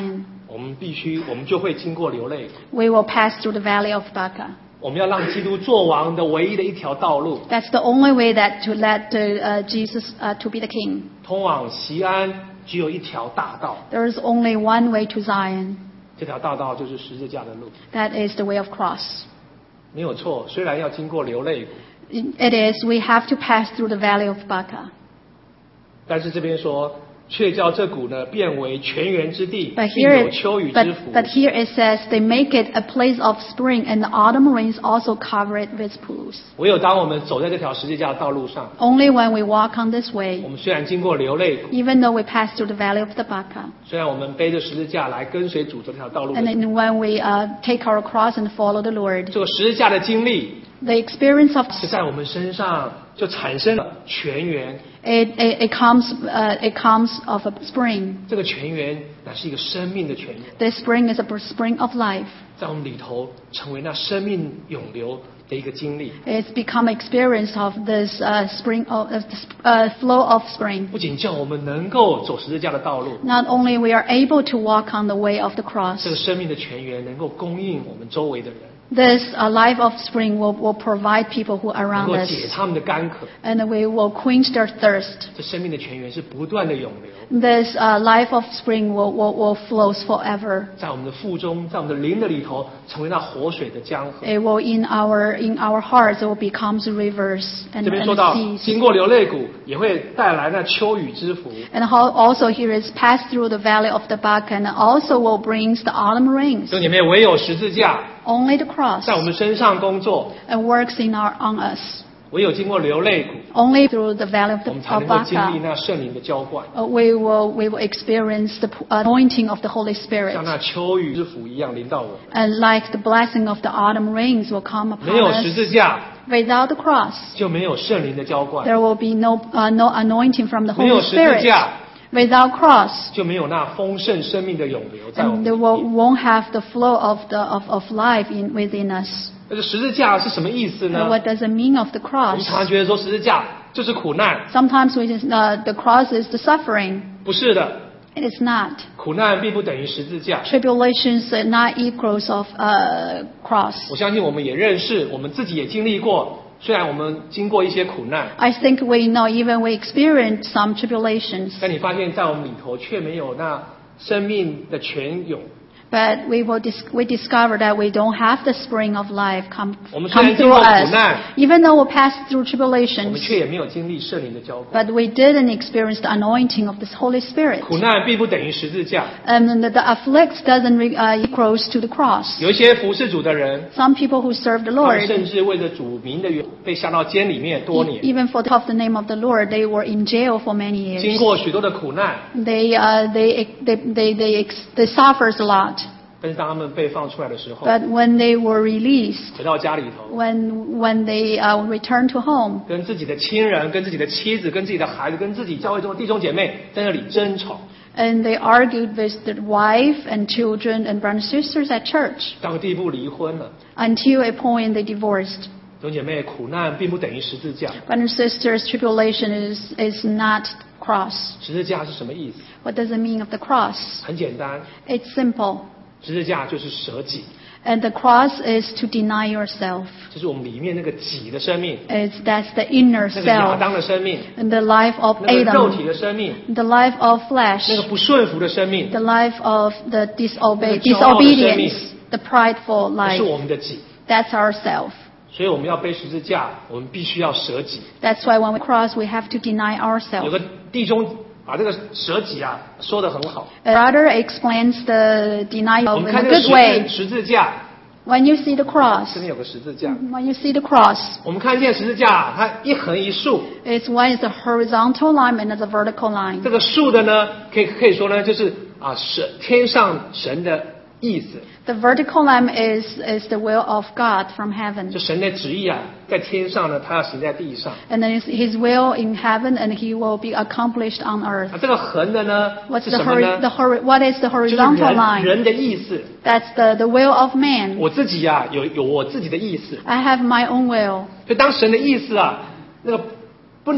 我们必须，我们就会经过流泪谷。 we will pass through the valley of Baca. 我们要让基督做王的唯一的一条道路， That's the only way that to let the, uh, Jesus uh, to be the king. 通往锡安只有一条大道， There is only one way to Zion. 这条大道就是十字架的路， That is the way of cross. 没有错。虽然要经过流泪谷， It is, we have to pass through the valley of Baca. 但是这边说，却叫这谷呢变为泉源之地， But 并 here, 有 it, 秋雨之 but, 福。 but here it says they make it a place of spring, and the autumn rains also cover it with pools. 唯有当我们走在这条十字架的道路上， Only when we walk on this 我 way, 们虽然经过流泪谷， even though we pass through the valley of the Baca, 虽然我们背着十字架来跟随主这条道路的 and then when we uh, take our cross and follow the Lord, 这个十字架的经历， the experience of 是在我们身上就产生了泉源。 it, it, it comes uh, it comes of a spring. 这个泉源乃是一个生命的泉源， This spring is a spring of life. 在我们里头成为那生命涌流的一个经历。 It's become experience of this uh, spring of uh, this, uh, flow of spring. 不仅叫我们能够走十字架的道路， Not only we are able to walk on the way of the 这 cross, 个生命的泉源能够供应我们周围的人， this uh, life of spring will, will provide people who are 能 around 够 us, 解他们的干渴。 and we will quench their thirst. 这生命的泉源是不断的涌流， This uh, life of spring will, will, will flows forever. 在我们的腹中，在我们的灵的里头，成为那活水的江河。 It will in our in our hearts it will become rivers and, 这边 and 说到， seas. 经过流泪谷，也会带来那秋雨之福。 And how also here is pass through the valley of the Baca, and also will brings the autumn rains. 兄姐妹，唯有十字架 Only the cross 在我们身上工作， and works in our on us. 唯有经过流泪谷， Only through the valley of 我 the 们才 of 能够经历 Baca 那圣灵的浇灌， uh, we will we will experience the anointing of the Holy 像 Spirit. 那秋雨之福一样临到我们。 And like the blessing of the autumn rains will come 没 upon 有十 us. 字架， Without the cross, 就没有圣灵的浇灌； there will be no uh, no anointing from the 没有 Holy 十字 Spirit. 架， Without cross, 就没有那丰盛生命的涌流在我 and 们 there 里 will, 面。 won't have the flow of the of, of life in within us. 那这十字架是什么意思 And 呢？ what does it mean of the 我 cross? 们常常觉得说十字架就是苦难， Sometimes we just, uh, the cross is the suffering. 不是的， It is not. 苦难并不等于十字架。 Tribulations are not equals of uh, cross. 我相信我们也认识，我们自己也经历过。虽然我们经过一些苦难， I think we know even we experience some tribulations, 但你发现在我们里头却没有那生命的泉涌。 but we will dis- we discover that we don't have the spring of life come 我们虽 come 然经 through 过苦 us. 难， Even though we pass through 我们 tribulations, 却也没有经历圣灵的浇灌。 but we didn't experience the anointing of this Holy Spirit. 苦难并不等于十字架。 And the, the afflict doesn't re- uh, equals to the cross. 有一些服侍主的人， Some people who serve the 他们 Lord, 甚至为了主名的缘被下到监里面多 e- 年， even for the, of the name of the Lord, they were in jail for many 经 years. 过许多的苦难。 They, uh, they, they, they, they, ex- they suffers a lot. 但是当他们被放出来的时候， But when they were released, 回到家里头， when, when they uh, returned to home, 跟自己的亲人、跟自己的妻子、跟自己的孩子、跟自己教会中的弟兄姐妹在那里争吵， and they argued with their wife and children and brothers and sisters at church, 到个地步离婚了。 until a point they divorced. 弟兄姐妹，苦难并不等于十字架。 Brothers and sisters, tribulation is, is not cross. 十字架是什么意思？ What does it mean of the cross? 很简单， It's simple. 十字架就是舍己， And the cross is to deny yourself. 就是我们里面那个己的生命， It's, that's the inner 那个亚 self. 当的生命， And the life of 那个肉体 Adam. 的生命， The life of flesh. 那个不顺服的生命， The life of the disobe- 那个骄傲的生命。 disobedience. The prideful 那是 life. 我们的己。 That's ourself. 所以我们要背十字架，我们必须要舍己。 That's why when we cross, we have to deny 有 ourselves. 个弟兄把这个舍己啊说得很好。 A brother explains the 我 denial 们 in 看 a 这个 good way. 十字十字架， When you see the cross, 这边有个十字架。 when you see the cross, 我们看见十字架，它一横一竖。 it's one is the horizontal line and the vertical line. 这个竖的呢，可以可以说呢，就是啊神天上神的意思， The vertical line is, is the will of God from heaven. 就神的旨意啊，在天上呢，它要行在地上。 And then it's His will in heaven, and He will be accomplished on earth. 啊，这个横的呢 What's 是 the, 什么 hori- 呢？ the hori- what is the 就是 horizontal 人 line? 人的意思。 That's the, the will of man. 我自己呀、有有我自己的意思。 I have my own will. 所以当神的意思啊，那个不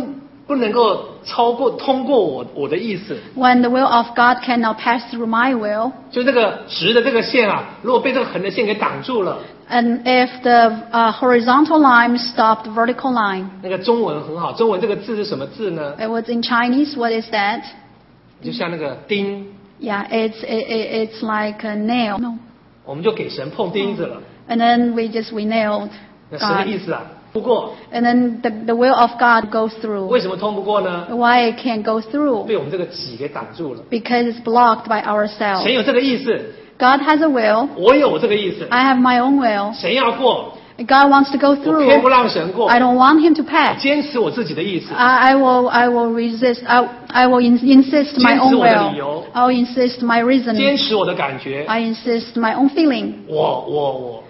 不能够超过通过我我的意思。 When the will of God cannot pass through my will, 就这个直的这个线啊，如果被这个横的线给挡住了， and if the uh, horizontal line stopped the vertical line, 那个中文很好，中文这个字是什么字呢？ it was in Chinese. What is that? 就像那个钉， Yeah, it's it, it, it's like a nail. No. 我们就给神碰钉子了。 And then we just we nailed 那神的 God. 意思啊，不过 And then the, the will of God goes through. 为什么通不过呢？ Why it can't go through? 被我们这个己给挡住了。 Because it's blocked by ourselves. 神有这个意思， God has a will. 我有这个意思。 I have my own will. 神要过， God wants to go 我 through. 偏不让神过， I don't want him to pass. 坚持我自己的意思。 I, I will I will resist. I, I will in, insist my 坚持 own 我的理由。 will. I will insist my 坚 reasoning. 持我的感觉。 I insist my own feeling. 我我我，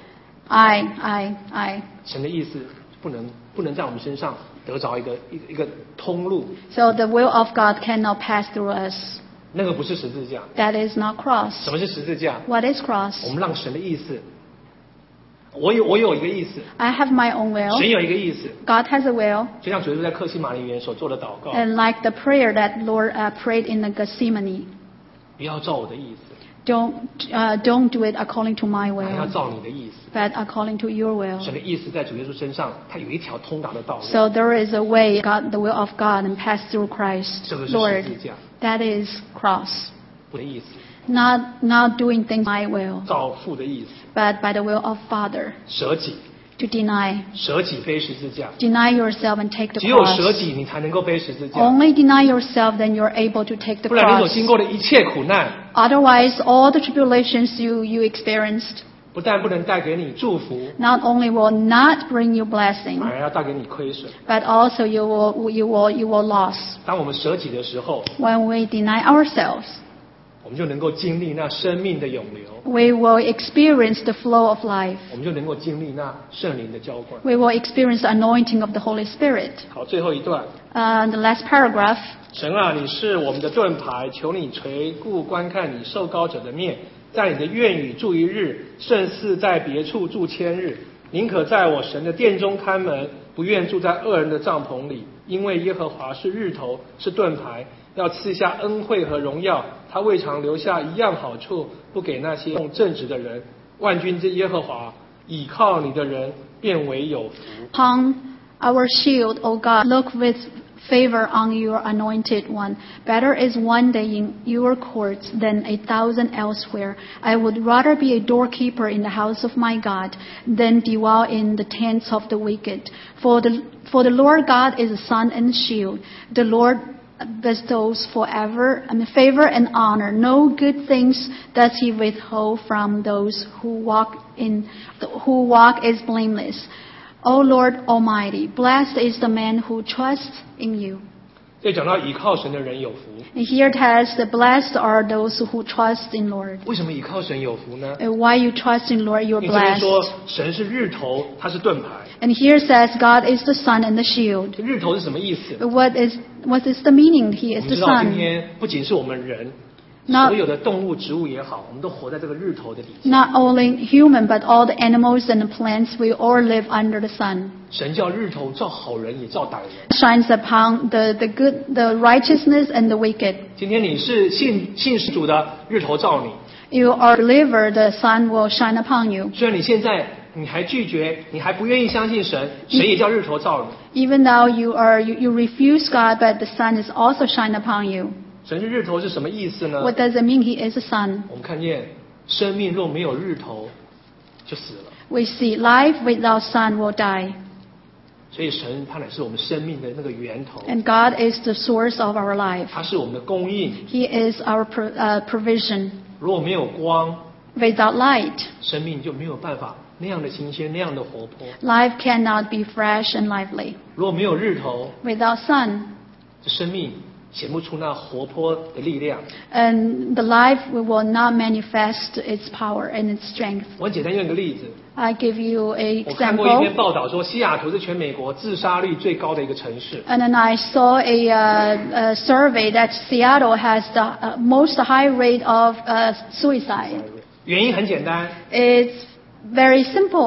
I I I. 神的意思不能不能在我们身上得着一个一个一个通路， So the will of God cannot pass through us. 那个不是十字架。 That is not cross. 什么是十字架？ What is cross? 我们让神的意思，我有我有一个意思， I have my own will. 神有一个意思， God has a will. 就像主耶稣在克西马尼园所做的祷告， And like the prayer that Lord uh, prayed in the Gethsemane. 不要照我的意思， Don't uh, don't do it according to my 还要 will, 照你的意思。 but according to your will. 神的意思在主耶稣身上，他有一条通达的道路， So there is a way, God, the will of God, and pass through Christ, 这个是 Lord. 十字架。 That is cross. 我的意思， Not not doing things my will, 照父的意思， but by the will of Father. 舍己， To deny, 舍己背十字架。 deny yourself and take the 只有舍 cross. 己，你才能够背十字架， Only deny yourself, then you're able to take the 不然你所 cross. 经过的一切苦难， Otherwise, all the tribulations you you experienced 不但不能带给你祝福， not only will not bring you blessing, 反而要带给你亏损。 but also you will you will you will loss. 当我们舍己的时候， When we deny ourselves, 我们就能够经历那生命的涌流， we will experience the flow of life. 我们就能够经历那圣灵的浇灌。 We will experience the anointing of the Holy Spirit. 好，最后一段， Uh, the last paragraph. 神啊，你是我们的盾牌，求你垂顾观看你受膏者的面，在你的院宇住一日，胜似在别处住千日。宁可在我神的殿中看门，不愿住在恶人的帐篷里，因为耶和华是日头，是盾牌，要赐下恩惠和荣耀。他未尝留下一样好处，不给那些用正直的人。万军之耶和华，倚靠你的人便为有福。 Upon our shield, O God, look with favor on your anointed one. Better is one day in your courts than a thousand elsewhere. I would rather be a doorkeeper in the house of my God than dwell in the tents of the wicked. For the, for the Lord God is a sun and shield. The Lord bestows forever and favor and honor. No good things does he withhold from those who walk in, who walk is blameless. O Lord Almighty, blessed is the man who trusts in you. 这讲到倚靠神的人有福， And here it has the blessed are those who trust in Lord. 为什么倚靠神有福呢？ And why you trust in Lord, you're 因为这边说 blessed. 神是日头，他是盾牌。 And here it says God is the sun and the shield. 这日头是什么意思？ What is what is the meaning? He 我 is 们 the 知道今 sun. 天不仅是我们人， Not- 所有的动物、植物也好，我们都活在这个日头的底下。 Not only human, but all the animals and the plants, we all live under the sun. 神叫日头照好人也照歹人。 Shines upon the, the good, the righteousness and the wicked. 今天你是信信使主的，日头照你。 You are a believer, the sun will shine upon you. 虽然你现在你还拒绝，你还不愿意相信神，神也叫日头照你。 Even though you are you, you refuse God, but the sun is also shine upon you. 神是日头是什么意思呢？ What does it mean? He is the sun. 我们看见生命若没有日头，就死了。 We see life without sun will die. 所以神他乃是我们生命的那个源头， And God is the source of our life. 他是我们的供应。 He is our pro, uh, provision. 如果没有光， Without light, 生命就没有办法那样的新鲜，那样的活泼。 life cannot be fresh and lively. 如果没有日头， Without sun, 这生命显不出那活泼的力量。 and the life will not manifest its power and its strength. 我很简单用一个例子， I give you a 我看过一篇 example. 报道说，西雅图是全美国自杀率最高的一个城市。 And then I saw a, uh, a survey that Seattle has the uh, most high rate of uh, suicide. 原因很简单， It's very simple.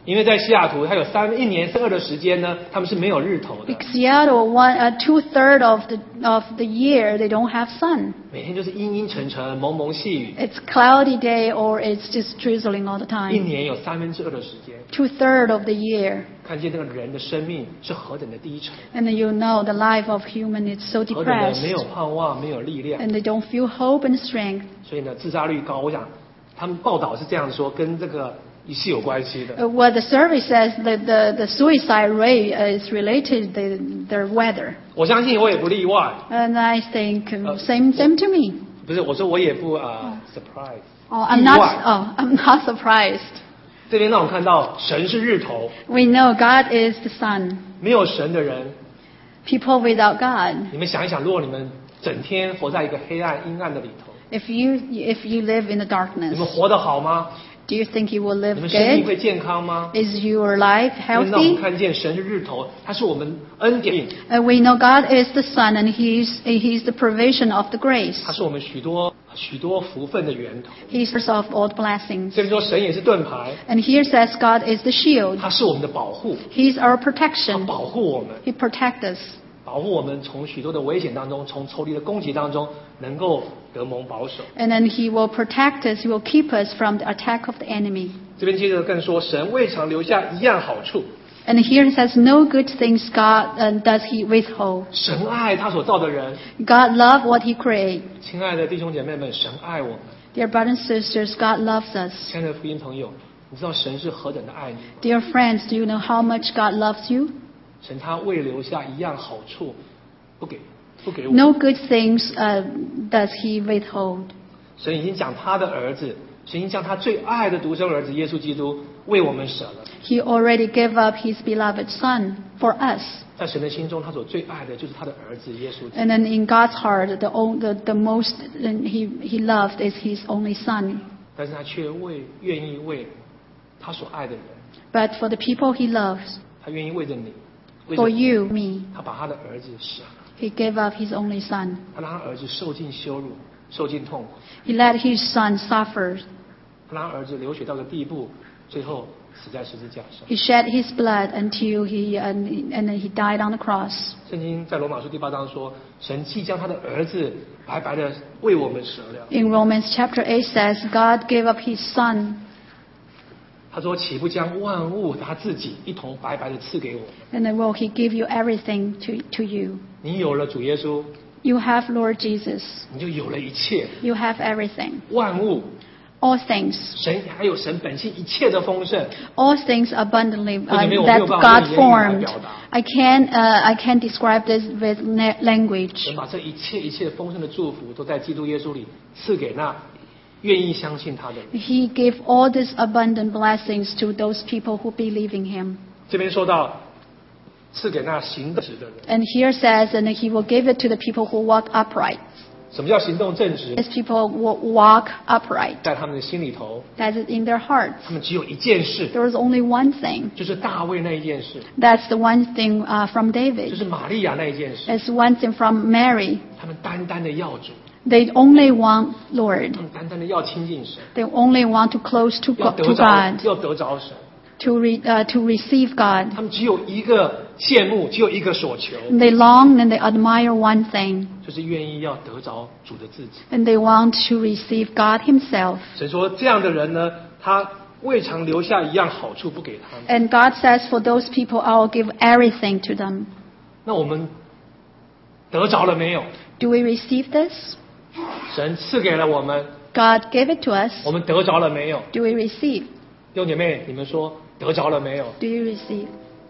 因为在西雅图，它有三一年三二的时间呢，他们是没有日头的， Because Seattle, one, uh, two-thirds of the, of the year, they don't have sun. 每天就是阴阴沉沉、蒙蒙细雨， It's cloudy day or it's just drizzling all the 一 time. 年有三分之二的时间， Two-thirds of the year. 看见那个人的生命是何等的低沉， And then you know the life of human is so 何等的 depressed. 没有盼望、没有力量， And they don't feel hope and strength. 所以呢，自杀率高。我想他们报道是这样说，跟这个是有关系的。 Uh, what the survey says, that the, the suicide rate uh, is related to the, their weather. 我相信我也不例外， And I think um, Uh, same same to me. 不是我说我也不啊、uh, surprise。 Oh, I'm 意 not. 外 Oh, I'm not surprised. 这边让我们看到神是日头， We know God is the sun. 没有神的人， People without God. 你们想一想，如果你们整天活在一个黑暗阴暗的里头， If you if you live in the 你 darkness, 们活得好吗？ do you think you will 你 live 们生命 good? 会健康吗？ Is your life 因为让我们 healthy? 看见神是日头，它是我们恩典， Uh, we know God is the sun, and He's He's the provision of the grace. 它是我们许多许多福分的源头。 He's the source of all the blessings. 这边说神也是盾牌， And here says God is the shield. 它是我们的保护， He's our 它 protection. 保护我们， He protects us. 保护我们从许多的危险当中，从仇敌的攻击当中，能够得蒙保守。 And then He will protect us. He will keep us from the attack of the enemy. 这边接着更说，神未尝留下一样好处。 And here it says, no good things God uh, does He withhold. 神爱他所造的人， God loves what He creates. 亲爱的弟兄姐妹们，神爱我们。 Dear brothers and sisters, God loves us. 亲爱的福音朋友，你知道神是何等的爱你吗？ Dear friends, do you know how much God loves you? 神他未留下一样好处，不给不给我。 No good things uh, does He withhold. 神已经将他的儿子，神已经将他最爱的独生儿子耶稣基督为我们舍了。 He already gave up His beloved Son for us. 在神的心中，他所最爱的就是他的儿子耶稣基督。 And then in God's heart, the, o- the, the most he, he loved is His only Son. 但是他却为愿意为他所爱的人， But for the people He loves, 他愿意为着你，为着 for 你 you, me, 他把他的儿子舍了， He gave up His only Son. 他让他儿子受尽羞辱，受尽痛苦， He let His Son suffer. 他让他儿子流血到个地步，最后死在十字架上。 He shed His blood until He and, and then He died on the cross. 圣经在罗马书第八章说，神既将他的儿子白白的为我们舍了， In Romans chapter eight says, God gave up His Son. 他说岂不将万物他自己一同白白的赐给我们？ And then will He give you everything to, to you? 你有了主耶稣， You have Lord Jesus. 你就有了一切 You have everything. 万物。 All things. 神还有神本性一切的丰盛， All things abundantly uh, 这里面我没 that 有办法用 God 言语来 formed. 表达。 I can't, uh, I can't describe this with na- language. 神把这一切一切丰盛的祝福都在基督耶稣里赐给那愿意相信他的人。 He gave all these abundant blessings to those people who believe in Him. 这边说到赐给那行正直的人， And here says, and He will give it to the people who walk upright. 什么叫行动正直？ These people will walk upright. 在他们的心里头， That is in their hearts. 他们只有一件事， There is only one thing. 就是大卫那一件事， That's the one thing uh, from 就 David. 是玛利亚那一件事。 It's one thing from Mary. 他们单单的要主， They only want Lord. 他们单单的要亲近神， They only want to close to, 要 go- 得 to 着 God, 要得着神。 to, re, uh, to receive God. 他们只有一个羡慕，只有一个所求， They long and they admire one thing, 就是愿意要得着主的自己。 and they want to receive God Himself. 神说这样的人呢，他未尝留下一样好处不给他们。 And God says, for those people, I will give everything to them. 那我们得着了没有？ Do we receive this? 神赐给了我们， God gave it to us. 我们得着了没有？ Do we receive? 弟兄姐妹，你们说得着了没有？ Do you receive?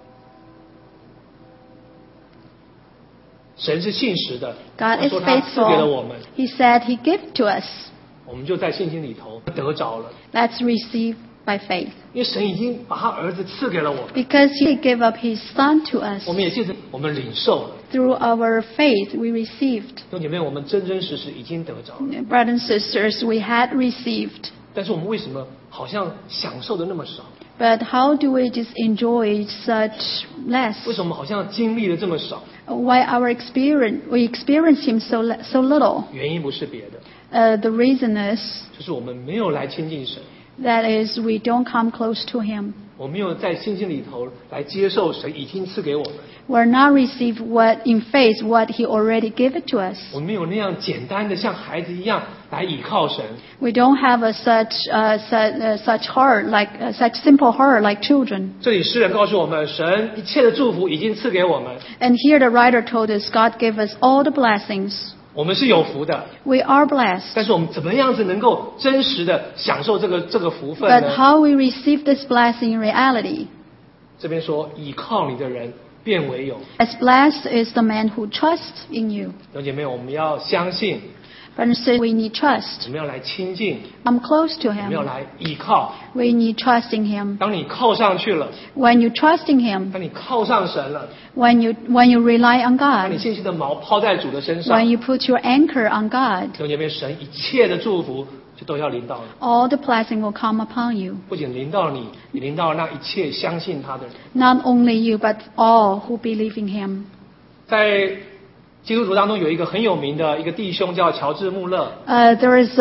神是信实的， God 他 is 说他赐给了我 faithful. 们， He said He gave to us. 我们就在信心里头得着了， Let's receive by faith. 因为神已经把他儿子赐给了我们， Because He gave up His Son to us. 我们也借着我们领受了。 Through our faith, we received. 弟兄姐妹，我们真真实实已经得着了， Brothers and sisters, we had received. 但是我们为什么好像享受的那么少？ But how do we just enjoy such less? 为什么我们好像经历的这么少？ Why our experience, we experience Him so, le- so little? 原因不是别的， Uh, the reason is, 就是我们没有来亲近神， that is, we don't come close to Him. 我没有在信心里头来接受神已经赐给我们， We're not receive what in faith what He already gave it to us. 我们没有那样简单的像孩子一样来倚靠神。 We don't have a such uh, such uh, such heart like uh, such simple heart like children. 这里诗人告诉我们，神一切的祝福已经赐给我们， And here the writer told us God gave us all the blessings. 我们是有福的。 We are blessed. 但是我们怎么样子能够真实的享受这个这个福分 But 呢？ how we receive this blessing in reality? 这边说，倚靠你的人变为有。 As blessed is the man who trusts in you. 弟兄姐妹，我们要相信， But instead we need 我 trust. 们要来亲近， I'm close to 我们要 Him. 来倚靠。 We need trust in Him. 当你靠上去了， When you trust in Him, 当你靠上神了， when you when you rely on 当你 God, 信心的锚抛在主的身上， when 弟 you put your anchor on God, 兄姐妹，神一切的祝福就都要临到你， all the blessing will come upon you. 不仅临到你，也临到那一切相信他的人。 Not only you, but all who believe in Him. 在基督徒当中有一个很有名的一个弟兄叫乔治穆勒， Uh, there is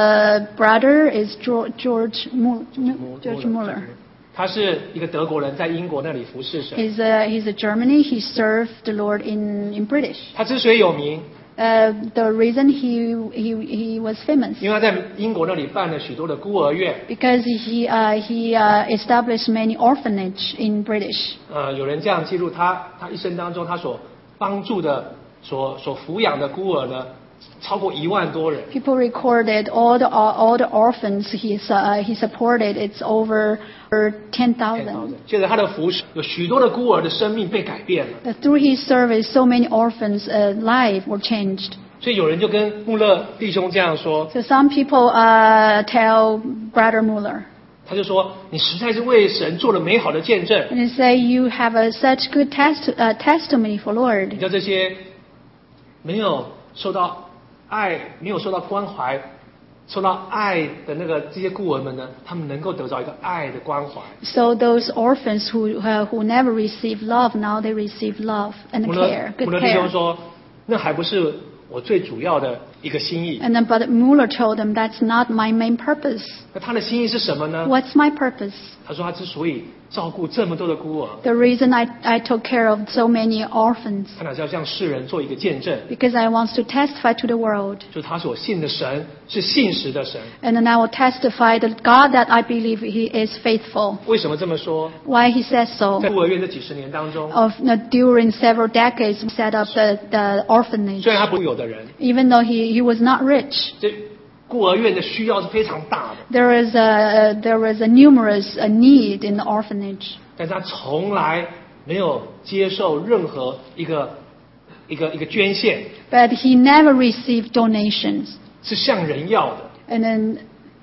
a brother, is George George, Mu- George Muller. 他是一个德国人，在英国那里服侍神。 He's a, he's a Germany. He served the Lord in, in British. 他之所以有名， Uh, the reason he, he he was famous 因为他在英国那里办了许多的孤儿院。 because he uh, he uh, established many orphanage in British. 呃，有人这样记录他，他一生当中他所帮助的、所所抚养的孤儿呢，超过一万多人。 People recorded all the all, all the orphans he uh, he supported. It's over ten thousand. 接着他的服侍，有许多的孤儿的生命被改变了。 Through his service, so many orphans' uh, lives were changed. 所以有人就跟穆勒弟兄这样说， So some people uh, tell Brother Muller, 他就说：“你实在是为神做了美好的见证。 and they say you have a, such good test, uh, testimony for 你 Lord. 叫这些没有受到爱、没有受到关怀、受到爱的那个这些孤儿们呢，他们能够得到一个爱的关怀。” So those orphans who uh, who never received love, now they receive love and 穆勒 care, 穆 good 勒弟兄 care. 说：“那还不是我最主要的一个心意。 And then, but Muller told them that's not my main purpose. 那他的心意是什么呢？ What's my purpose? 他说他之所以照顾这么多的孤儿， The reason I, I took care of so many orphans, 他乃是要向世人做一个见证， because I want to testify to the world. 就是他所信的神是信实的神。 And then I will testify that God that I believe He is faithful. 为什么这么说？ Why He says so? 在孤儿院这几十年当中， Of uh, during several decades, we set up the, the orphanage. 虽然他不有的人， Even though he, he was not rich, 这孤儿院的需要是非常大的， there is a there is a numerous a need in the orphanage. 但是他从来没有接受任何一个一个一个捐献， But he never received donations, 是向人要的。 and then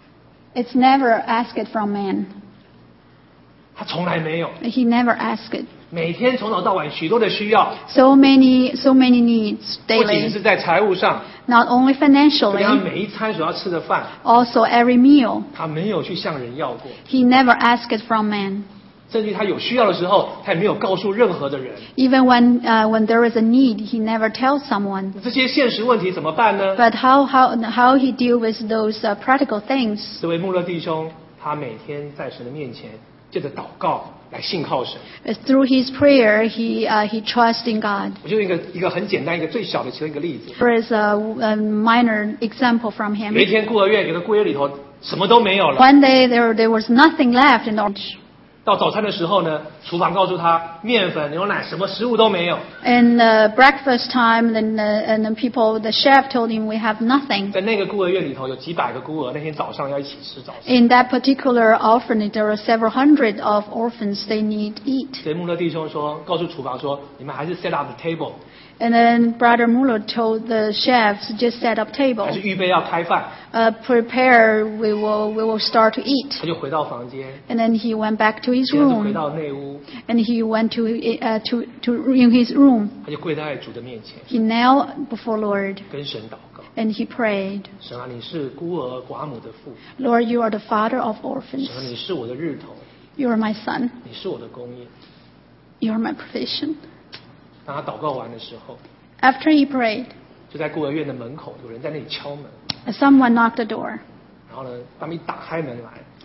it's never asked from man. 他从来没有， He never asked. 每天从早到晚许多的需要， So many so many needs 不仅是 daily, 在财务上， not only 就连他 financially, 每一餐所要吃的饭， also every meal. 他没有去向人要过， He never asked from man. 甚至他有需要的时候，他也没有告诉任何的人。 Even when uh, when there is a need, he never tells someone. 这些现实问题怎么办呢？ But how how how he deal with those uh, practical things? 这位穆勒弟兄，他每天在神的面前，借着祷告来信靠神。 It's through his prayer, he uh, he trusts in God. 我就用一个一个很简单、一个最小的其中一个例子。 There is a, a minor example from 有 him. 一天孤儿院有个孤儿院里头什么都没有了， One day there there was nothing left in the orphanage. 到早餐的时候呢，厨房告诉他面粉、牛奶什么食物都没有。 In uh, breakfast time, then uh, and then people, the chef told him we have nothing. 在那个孤儿院里头有几百个孤儿，那天早上要一起吃早餐。 In that particular orphanage, there are several hundred of orphans. They need to eat. 所以穆勒弟兄说，告诉厨房说，你们还是 set up the table， And then Brother Muller told the chefs just set up 还 table. 是预备要开饭。 Uh, prepare. We will we will start to eat. 他就回到房间， And then he went back to his 接着就回 room. 到内屋， And he went to uh, to to in his room. 他就跪在主的面前， He knelt before Lord 跟神祷告。 and he prayed, 神啊，你是孤儿寡母的父， Lord, you are the father of orphans. 神啊，你是我的日头， You are my son. 你是我的供应。 You are my provision. 当他祷告完的时候， After he prayed, 就在孤儿院的门口，有人在那里敲门。 someone knocked the door. 然后呢，他们一打开门来，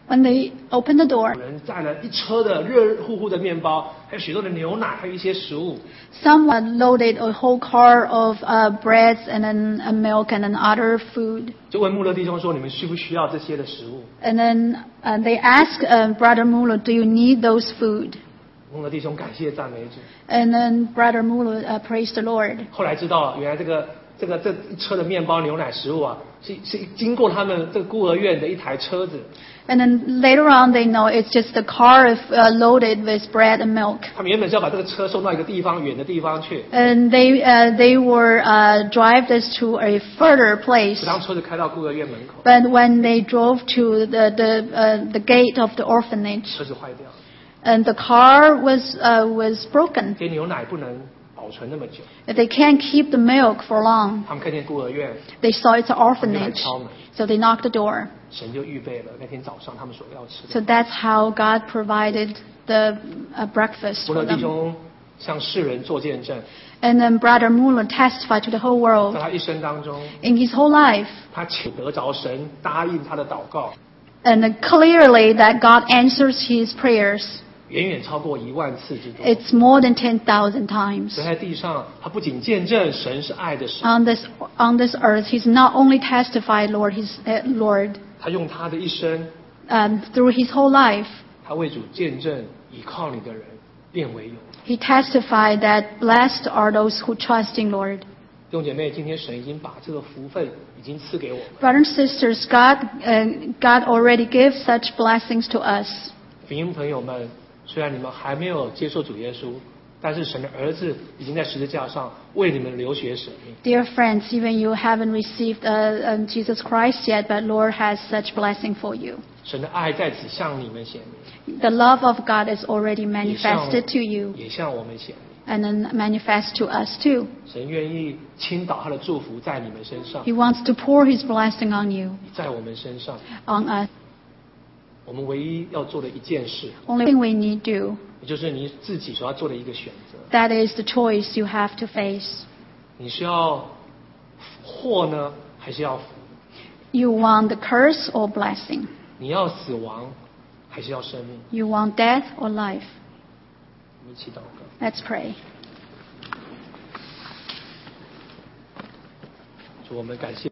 When they opened the door, 有人带了一车的热乎乎的面包，还有许多的牛奶，还有一些食物。 someone loaded a whole car of uh, breads and then uh, milk and then other food. 就问穆勒弟兄说：“你们需不需要这些的食物 And then uh, they asked uh, Brother Muller, do you need those food? ？” 穆勒弟兄感谢赞美主。 And then Brother Muller uh, praised the Lord. 后来知道，原来这个这个这一车的面包、牛奶、食物啊，是是经过他们这个孤儿院的一台车子。 And then later on they know it's just a car of, uh, loaded with bread and milk. 他们原本是要把这个车送到一个地方远的地方去， And they uh, they were uh, drive this to a further place. 当车子开到孤儿院门口， But when they drove to the the uh, the gate of the orphanage, 车子坏掉了， and the car was uh, was broken. 这些牛奶不能保存那么久。 They can't keep the milk for long. 他们看见孤儿院， They saw it's an 他们就来 orphanage, 敲门， so they knocked the door. 神就预备了那天早上他们所要吃的。 So that's how God provided the uh, breakfast 穆 for 勒弟 them. 兄向世人做见证， And then Brother Muller testified to the whole 在 world. 他一生当中， In his whole life, 他求得着神答应他的祷告， and clearly that God answers his prayers. 远远超过一万次之多。 It's more than ten thousand times. 所以在地上，他不仅见证神是爱的神， On this on this earth, he's not only testified, Lord, his uh, Lord, 他用他的一生， um, through his whole life. 他为主见证倚靠你的人变为有。 He testified that blessed are those who trust in Lord. 弟兄姐妹，今天神已经把这个福分已经赐给我们。 Brothers and sisters, God, uh, God already gives such blessings to us. 福音朋友们，虽然你们还没有接受主耶稣，但是神的儿子已经在十字架上为你们流血舍命。 Dear friends, even you haven't received uh, um, Jesus Christ yet, but Lord has such blessing for you. 神的爱在此向你们显明， The love of God is already 也向 manifested to you 也向我们显明。 and then manifest to us too. 神愿意倾倒他的祝福在你们身上， He wants to pour His blessing on you, 在我们身上。 on us. 我们唯一要做的一件事， Only thing we need do, 也就是你自己所要做的一个选择。 that is the choice you have to face. 你是要祸呢，还是要福？ You want the curse or blessing? 你要死亡，还是要生命？ You want death or life? 我们一起祷告。 Let's pray. 主，我们感谢。